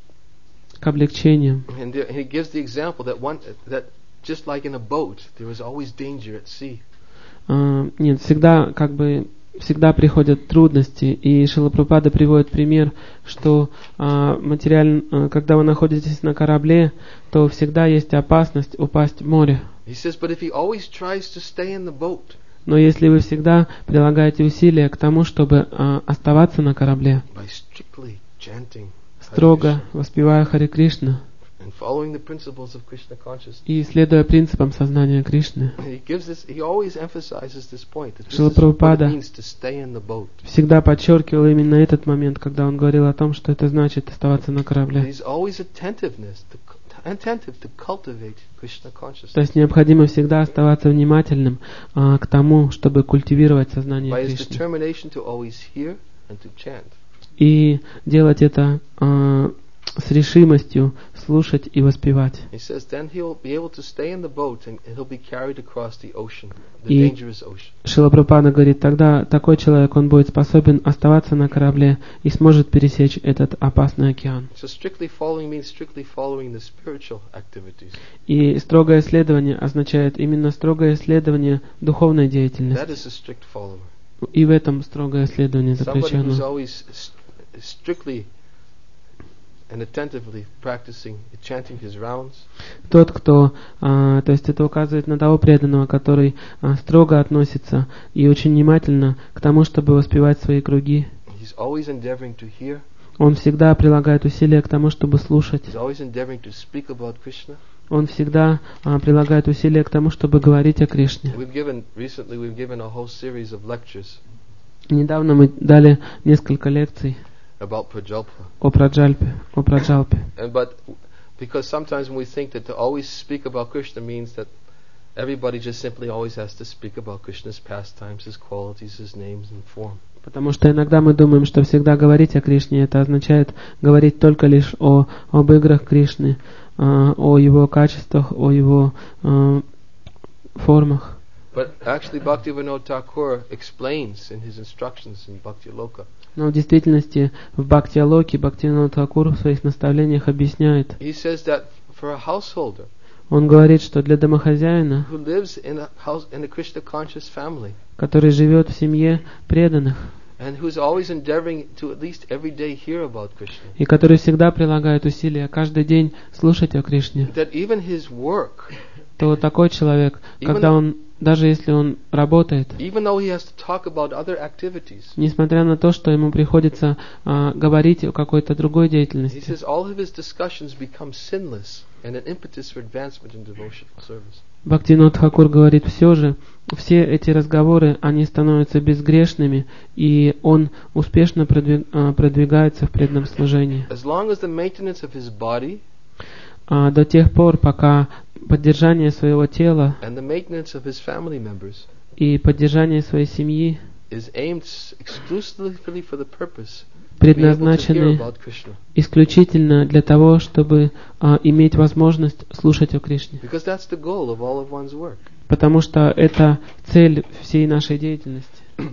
S3: к облегчениям.
S1: And there, he gives the example that one that just like in a boat there is always danger at sea.
S3: А, нет, всегда как бы всегда приходят трудности, и Шрила Прабхупада приводит пример, что а, материаль, а, когда вы находитесь на корабле, то всегда есть опасность упасть в море.
S1: He says, but if he always tries to stay in the boat
S3: Но если вы всегда прилагаете усилия к тому, чтобы а, оставаться на корабле,
S1: by strictly chanting Hare
S3: строго
S1: Krishna
S3: воспевая Харе Кришна
S1: and following the principles of Krishna consciousness,
S3: и следуя принципам сознания Кришны,
S1: he gives this. He always emphasizes this point that this
S3: Шрила
S1: is what it
S3: Прабхупада
S1: means to stay in the boat.
S3: всегда подчеркивал именно этот момент, когда он говорил о том, что это значит оставаться на корабле.
S1: There's always attentiveness, to, attentive to cultivate Krishna
S3: То
S1: consciousness
S3: есть необходимо всегда оставаться внимательным а, к тому, чтобы культивировать сознание
S1: by his
S3: Кришны.
S1: determination to always hear and to chant.
S3: И делать это а, с решимостью слушать и воспевать.
S1: He says then he'll be able to stay in the boat and he'll be carried across the ocean, the
S3: И
S1: dangerous ocean.
S3: Шрила Прабхупада говорит, тогда такой человек, он будет способен оставаться на корабле и сможет пересечь этот опасный океан.
S1: So strictly following means strictly following the spiritual activities.
S3: И строгое исследование означает именно строгое исследование духовной
S1: That
S3: деятельности.
S1: is a strict follower.
S3: И в этом строгое исследование
S1: Somebody who's
S3: заключено.
S1: always st- strictly and attentively practicing chanting his rounds.
S3: Тот, кто, а, то есть это указывает на того преданного, который а, строго относится и очень внимательно к тому, чтобы воспевать свои круги.
S1: He's always endeavoring to hear.
S3: Он всегда прилагает усилия к тому, чтобы слушать.
S1: He's always endeavoring to speak about Krishna.
S3: Он всегда а, прилагает усилия к тому, чтобы говорить о Кришне.
S1: We've given recently we've given a whole series of lectures
S3: Недавно мы дали несколько лекций
S1: about Prajalpa.
S3: о Праджальпе, о Праджалпе.
S1: And but because sometimes when we think that to always speak about Krishna means that everybody just simply always has to speak about Krishna's pastimes, his qualities, his names and form.
S3: Потому что иногда мы думаем, что всегда говорить о Кришне, это означает говорить только лишь о, об играх Кришны, а, о его качествах, о его а, формах.
S1: But actually Bhaktivinoda Thakur explains in his instructions in Bhakti Loka.
S3: Но в действительности в Бхакти-алоке Бхактивинода Тхакур в своих наставлениях объясняет,
S1: He says that for a householder
S3: он говорит, что для домохозяина,
S1: who lives in a house in a Krishna conscious family
S3: который живет в семье преданных,
S1: and who's always endeavoring to at least every day hear about Krishna,
S3: и который всегда прилагает усилия каждый день слушать о Кришне,
S1: that even his work,
S3: то такой человек, когда он даже если он работает,
S1: even though he has to talk about other activities,
S3: несмотря на то, что ему приходится а, говорить о какой-то другой
S1: he
S3: деятельности,
S1: says all of his discussions become sinless and an impetus for advancement in devotional service.
S3: Бхактивинода Тхакур говорит, все же, все эти разговоры, они становятся безгрешными, и он успешно продвиг- а, продвигается в преданном служении.
S1: As long as the maintenance of his body
S3: А, до тех пор, пока поддержание своего тела
S1: and the maintenance of his family members
S3: и поддержание своей семьи
S1: is aimed exclusively for the purpose of being able to hear
S3: предназначены
S1: about Krishna.
S3: исключительно для того, чтобы а, иметь возможность слушать о Кришне.
S1: Because that's the goal of all of one's work.
S3: Потому что это цель всей нашей деятельности.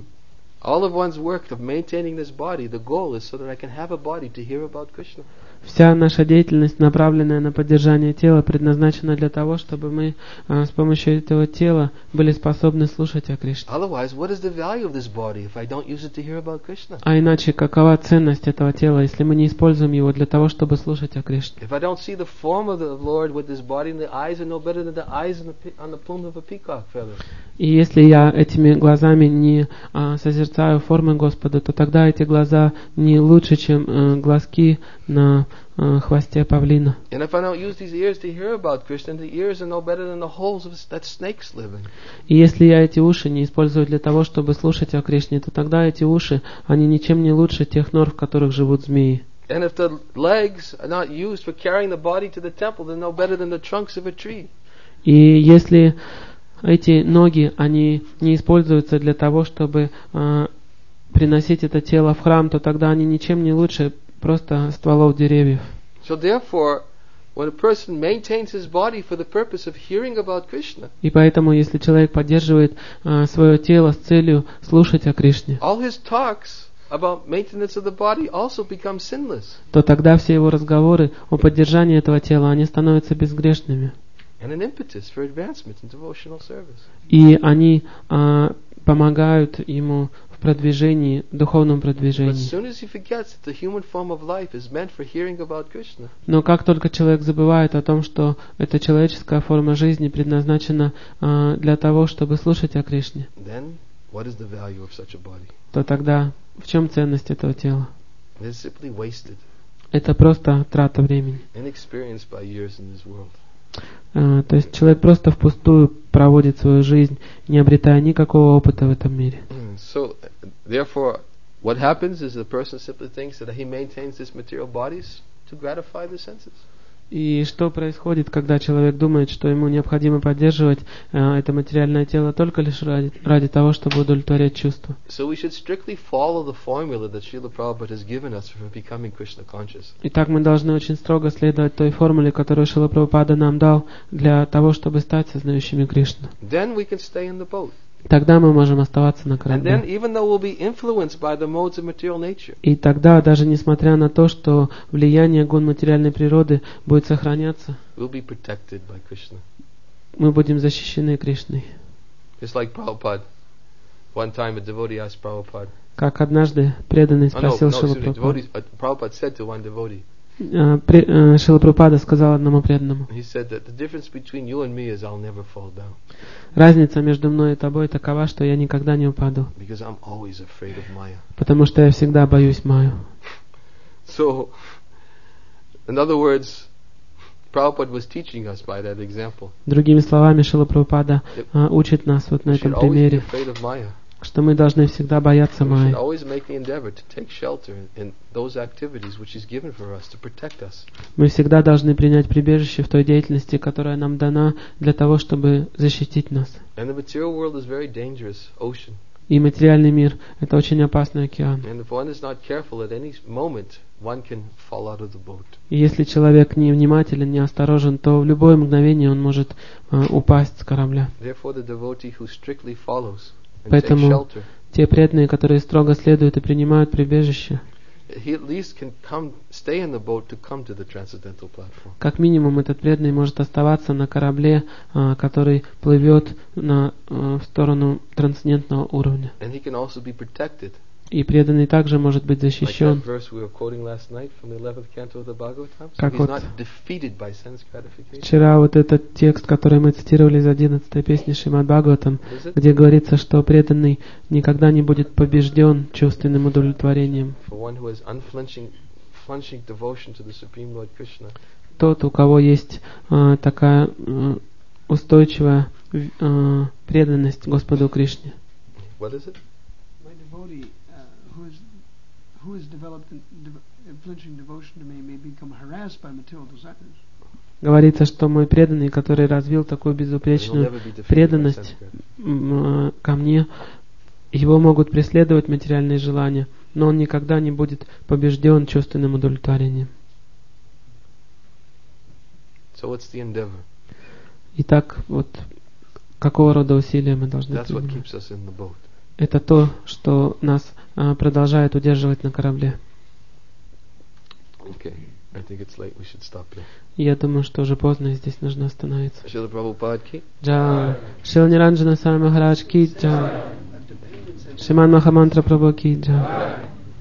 S1: All of one's work of maintaining this body, the goal is so that I can have a body to hear about Krishna.
S3: Вся наша деятельность, направленная на поддержание тела, предназначена для того, чтобы мы а, с помощью этого тела были способны слушать о Кришне.
S1: Otherwise, what is the value of this body if I don't use it to hear about Krishna?
S3: А иначе, какова ценность этого тела, если мы не используем его для того, чтобы слушать о Кришне?
S1: If I don't see the form of the Lord with this body, and the eyes are no better than the eyes on the, pe- on the plume of a peacock feather.
S3: И если я этими глазами не а, созерцаю формы Господа, то тогда эти глаза не лучше, чем а, глазки на а, хвосте павлина.
S1: And if I don't use these ears to hear about Krishna, the ears are no better than the holes of, that snakes live in.
S3: И если я эти уши не использую для того, чтобы слушать о Кришне, то тогда эти уши, они ничем не лучше тех нор, в которых живут змеи.
S1: And if the legs are not used for carrying the body to the temple, they're no better than the trunks of a tree.
S3: И если эти ноги, они не используются для того, чтобы а, приносить это тело в храм, то тогда они ничем не лучше просто стволов деревьев.
S1: So therefore, when a person maintains his body for the purpose of hearing about Krishna,
S3: И поэтому, если человек поддерживает а, свое тело с целью слушать о Кришне,
S1: all his talks about maintenance of the body also become sinless.
S3: то тогда все его разговоры о поддержании этого тела, они становятся безгрешными.
S1: And an impetus for advancement in devotional service.
S3: И они а, помогают ему в продвижении, в духовном
S1: But as
S3: продвижении.
S1: soon as he forgets that the human form of life is meant for hearing about Krishna,
S3: Но как только человек забывает о том, что эта человеческая форма жизни предназначена а, для того, чтобы слушать о Кришне,
S1: then what is the value of such a body?
S3: то тогда в чем ценность этого тела?
S1: It is simply wasted,
S3: Это просто трата времени.
S1: inexperienced by years in this world.
S3: А, то есть человек просто впустую проводит свою жизнь, не обретая никакого опыта в этом мире.
S1: So, therefore, what happens is the person simply thinks that he maintains this material bodies to gratify the senses.
S3: И что происходит, когда человек думает, что ему необходимо поддерживать а, это материальное тело только лишь ради, ради того, чтобы удовлетворять чувства?
S1: So we should strictly follow the formula that Srila Prabhupada has given us for becoming Krishna conscious.
S3: Итак, мы должны очень строго следовать той формуле, которую Шрила Прабхупада нам дал для того, чтобы стать сознающими Кришну.
S1: Then we can stay in the boat.
S3: Тогда мы можем оставаться на
S1: And then,
S3: корабле.
S1: even though we'll be influenced by the modes of material nature,
S3: И тогда, даже несмотря на то, что влияние гун материальной природы будет сохраняться,
S1: we'll be protected by Krishna.
S3: мы будем защищены Кришной.
S1: Just like Prabhupada. One time a devotee asked Prabhupada.
S3: Как однажды преданный
S1: Oh, no,
S3: спросил
S1: no,
S3: Шрила
S1: excuse me,
S3: Прабхупаду.
S1: devotees, uh, Prabhupada said to one devotee,
S3: А, пре- а, Шрила Прабхупада сказал одному преданному:
S1: he said that the difference between you and me is I'll never fall down.
S3: разница между мной и тобой такова, что я никогда не упаду,
S1: Because I'm always afraid of Maya.
S3: потому что я всегда боюсь Майю.
S1: So, in other words, Prabhupada was teaching us by that example.
S3: Другими словами, Шрила Прабхупада а, учит нас вот на
S1: We
S3: этом
S1: should always be
S3: примере,
S1: afraid of Maya.
S3: что мы должны всегда бояться
S1: We should
S3: Майи.
S1: always make the endeavor to take shelter in those activities which is given for us to protect us.
S3: Мы всегда должны принять прибежище в той деятельности, которая нам дана для того, чтобы защитить нас.
S1: And the material world is a very dangerous ocean.
S3: И материальный мир — это очень опасный океан.
S1: And if one is not careful, at any moment one can fall out of the boat.
S3: И если человек не внимателен, не осторожен, то в любое мгновение он может а, упасть с корабля.
S1: Therefore, the devotee who strictly follows and takes
S3: Поэтому
S1: shelter,
S3: те преданные, которые строго следуют и принимают прибежище,
S1: he at least can come, stay in the boat to come to the transcendental platform.
S3: как минимум этот преданный может оставаться на корабле, а, который плывет на, а, в сторону трансцендентного уровня.
S1: And he can also be protected
S3: И преданный также может быть
S1: Like
S3: защищен.
S1: that verse we were quoting last night from the eleventh canto of the Bhagavatam. So
S3: Как
S1: he's
S3: вот
S1: not defeated by sense gratification.
S3: вчера вот этот текст, который мы цитировали из одиннадцатой песни Шримад Бхагаватам,
S1: Is it?
S3: где говорится, что преданный никогда не будет побежден чувственным удовлетворением.
S1: For one who has unflinching flinching devotion to the Supreme Lord Krishna,
S3: Тот, у кого есть а, такая а, устойчивая а, преданность Господу Кришне.
S1: what is it?
S5: My devotee uh, who is who has developed in, de- flinching devotion to me may become harassed by material desires.
S3: Говорится, что мой преданный, который развил такую
S1: He'll
S3: безупречную
S1: never be defeated by
S3: преданность
S1: sense gratification.
S3: м, а, ко мне, его могут преследовать материальные желания, но он никогда не будет побежден чувственным удовлетворением.
S1: So what's the endeavor?
S3: Итак, вот какого рода усилия мы должны
S1: That's what
S3: принимать?
S1: keeps us in the boat.
S3: Это то, что нас а, продолжает удерживать на корабле.
S1: Okay. I think it's late. We should stop here.
S3: И я думаю, что уже поздно, и здесь нужно остановиться.
S1: Srila Prabhupada ki.
S3: Джай. Шрила Ниранджана Сами Махарадж ки джай. Шриман Махамантра Прабhu ки джай.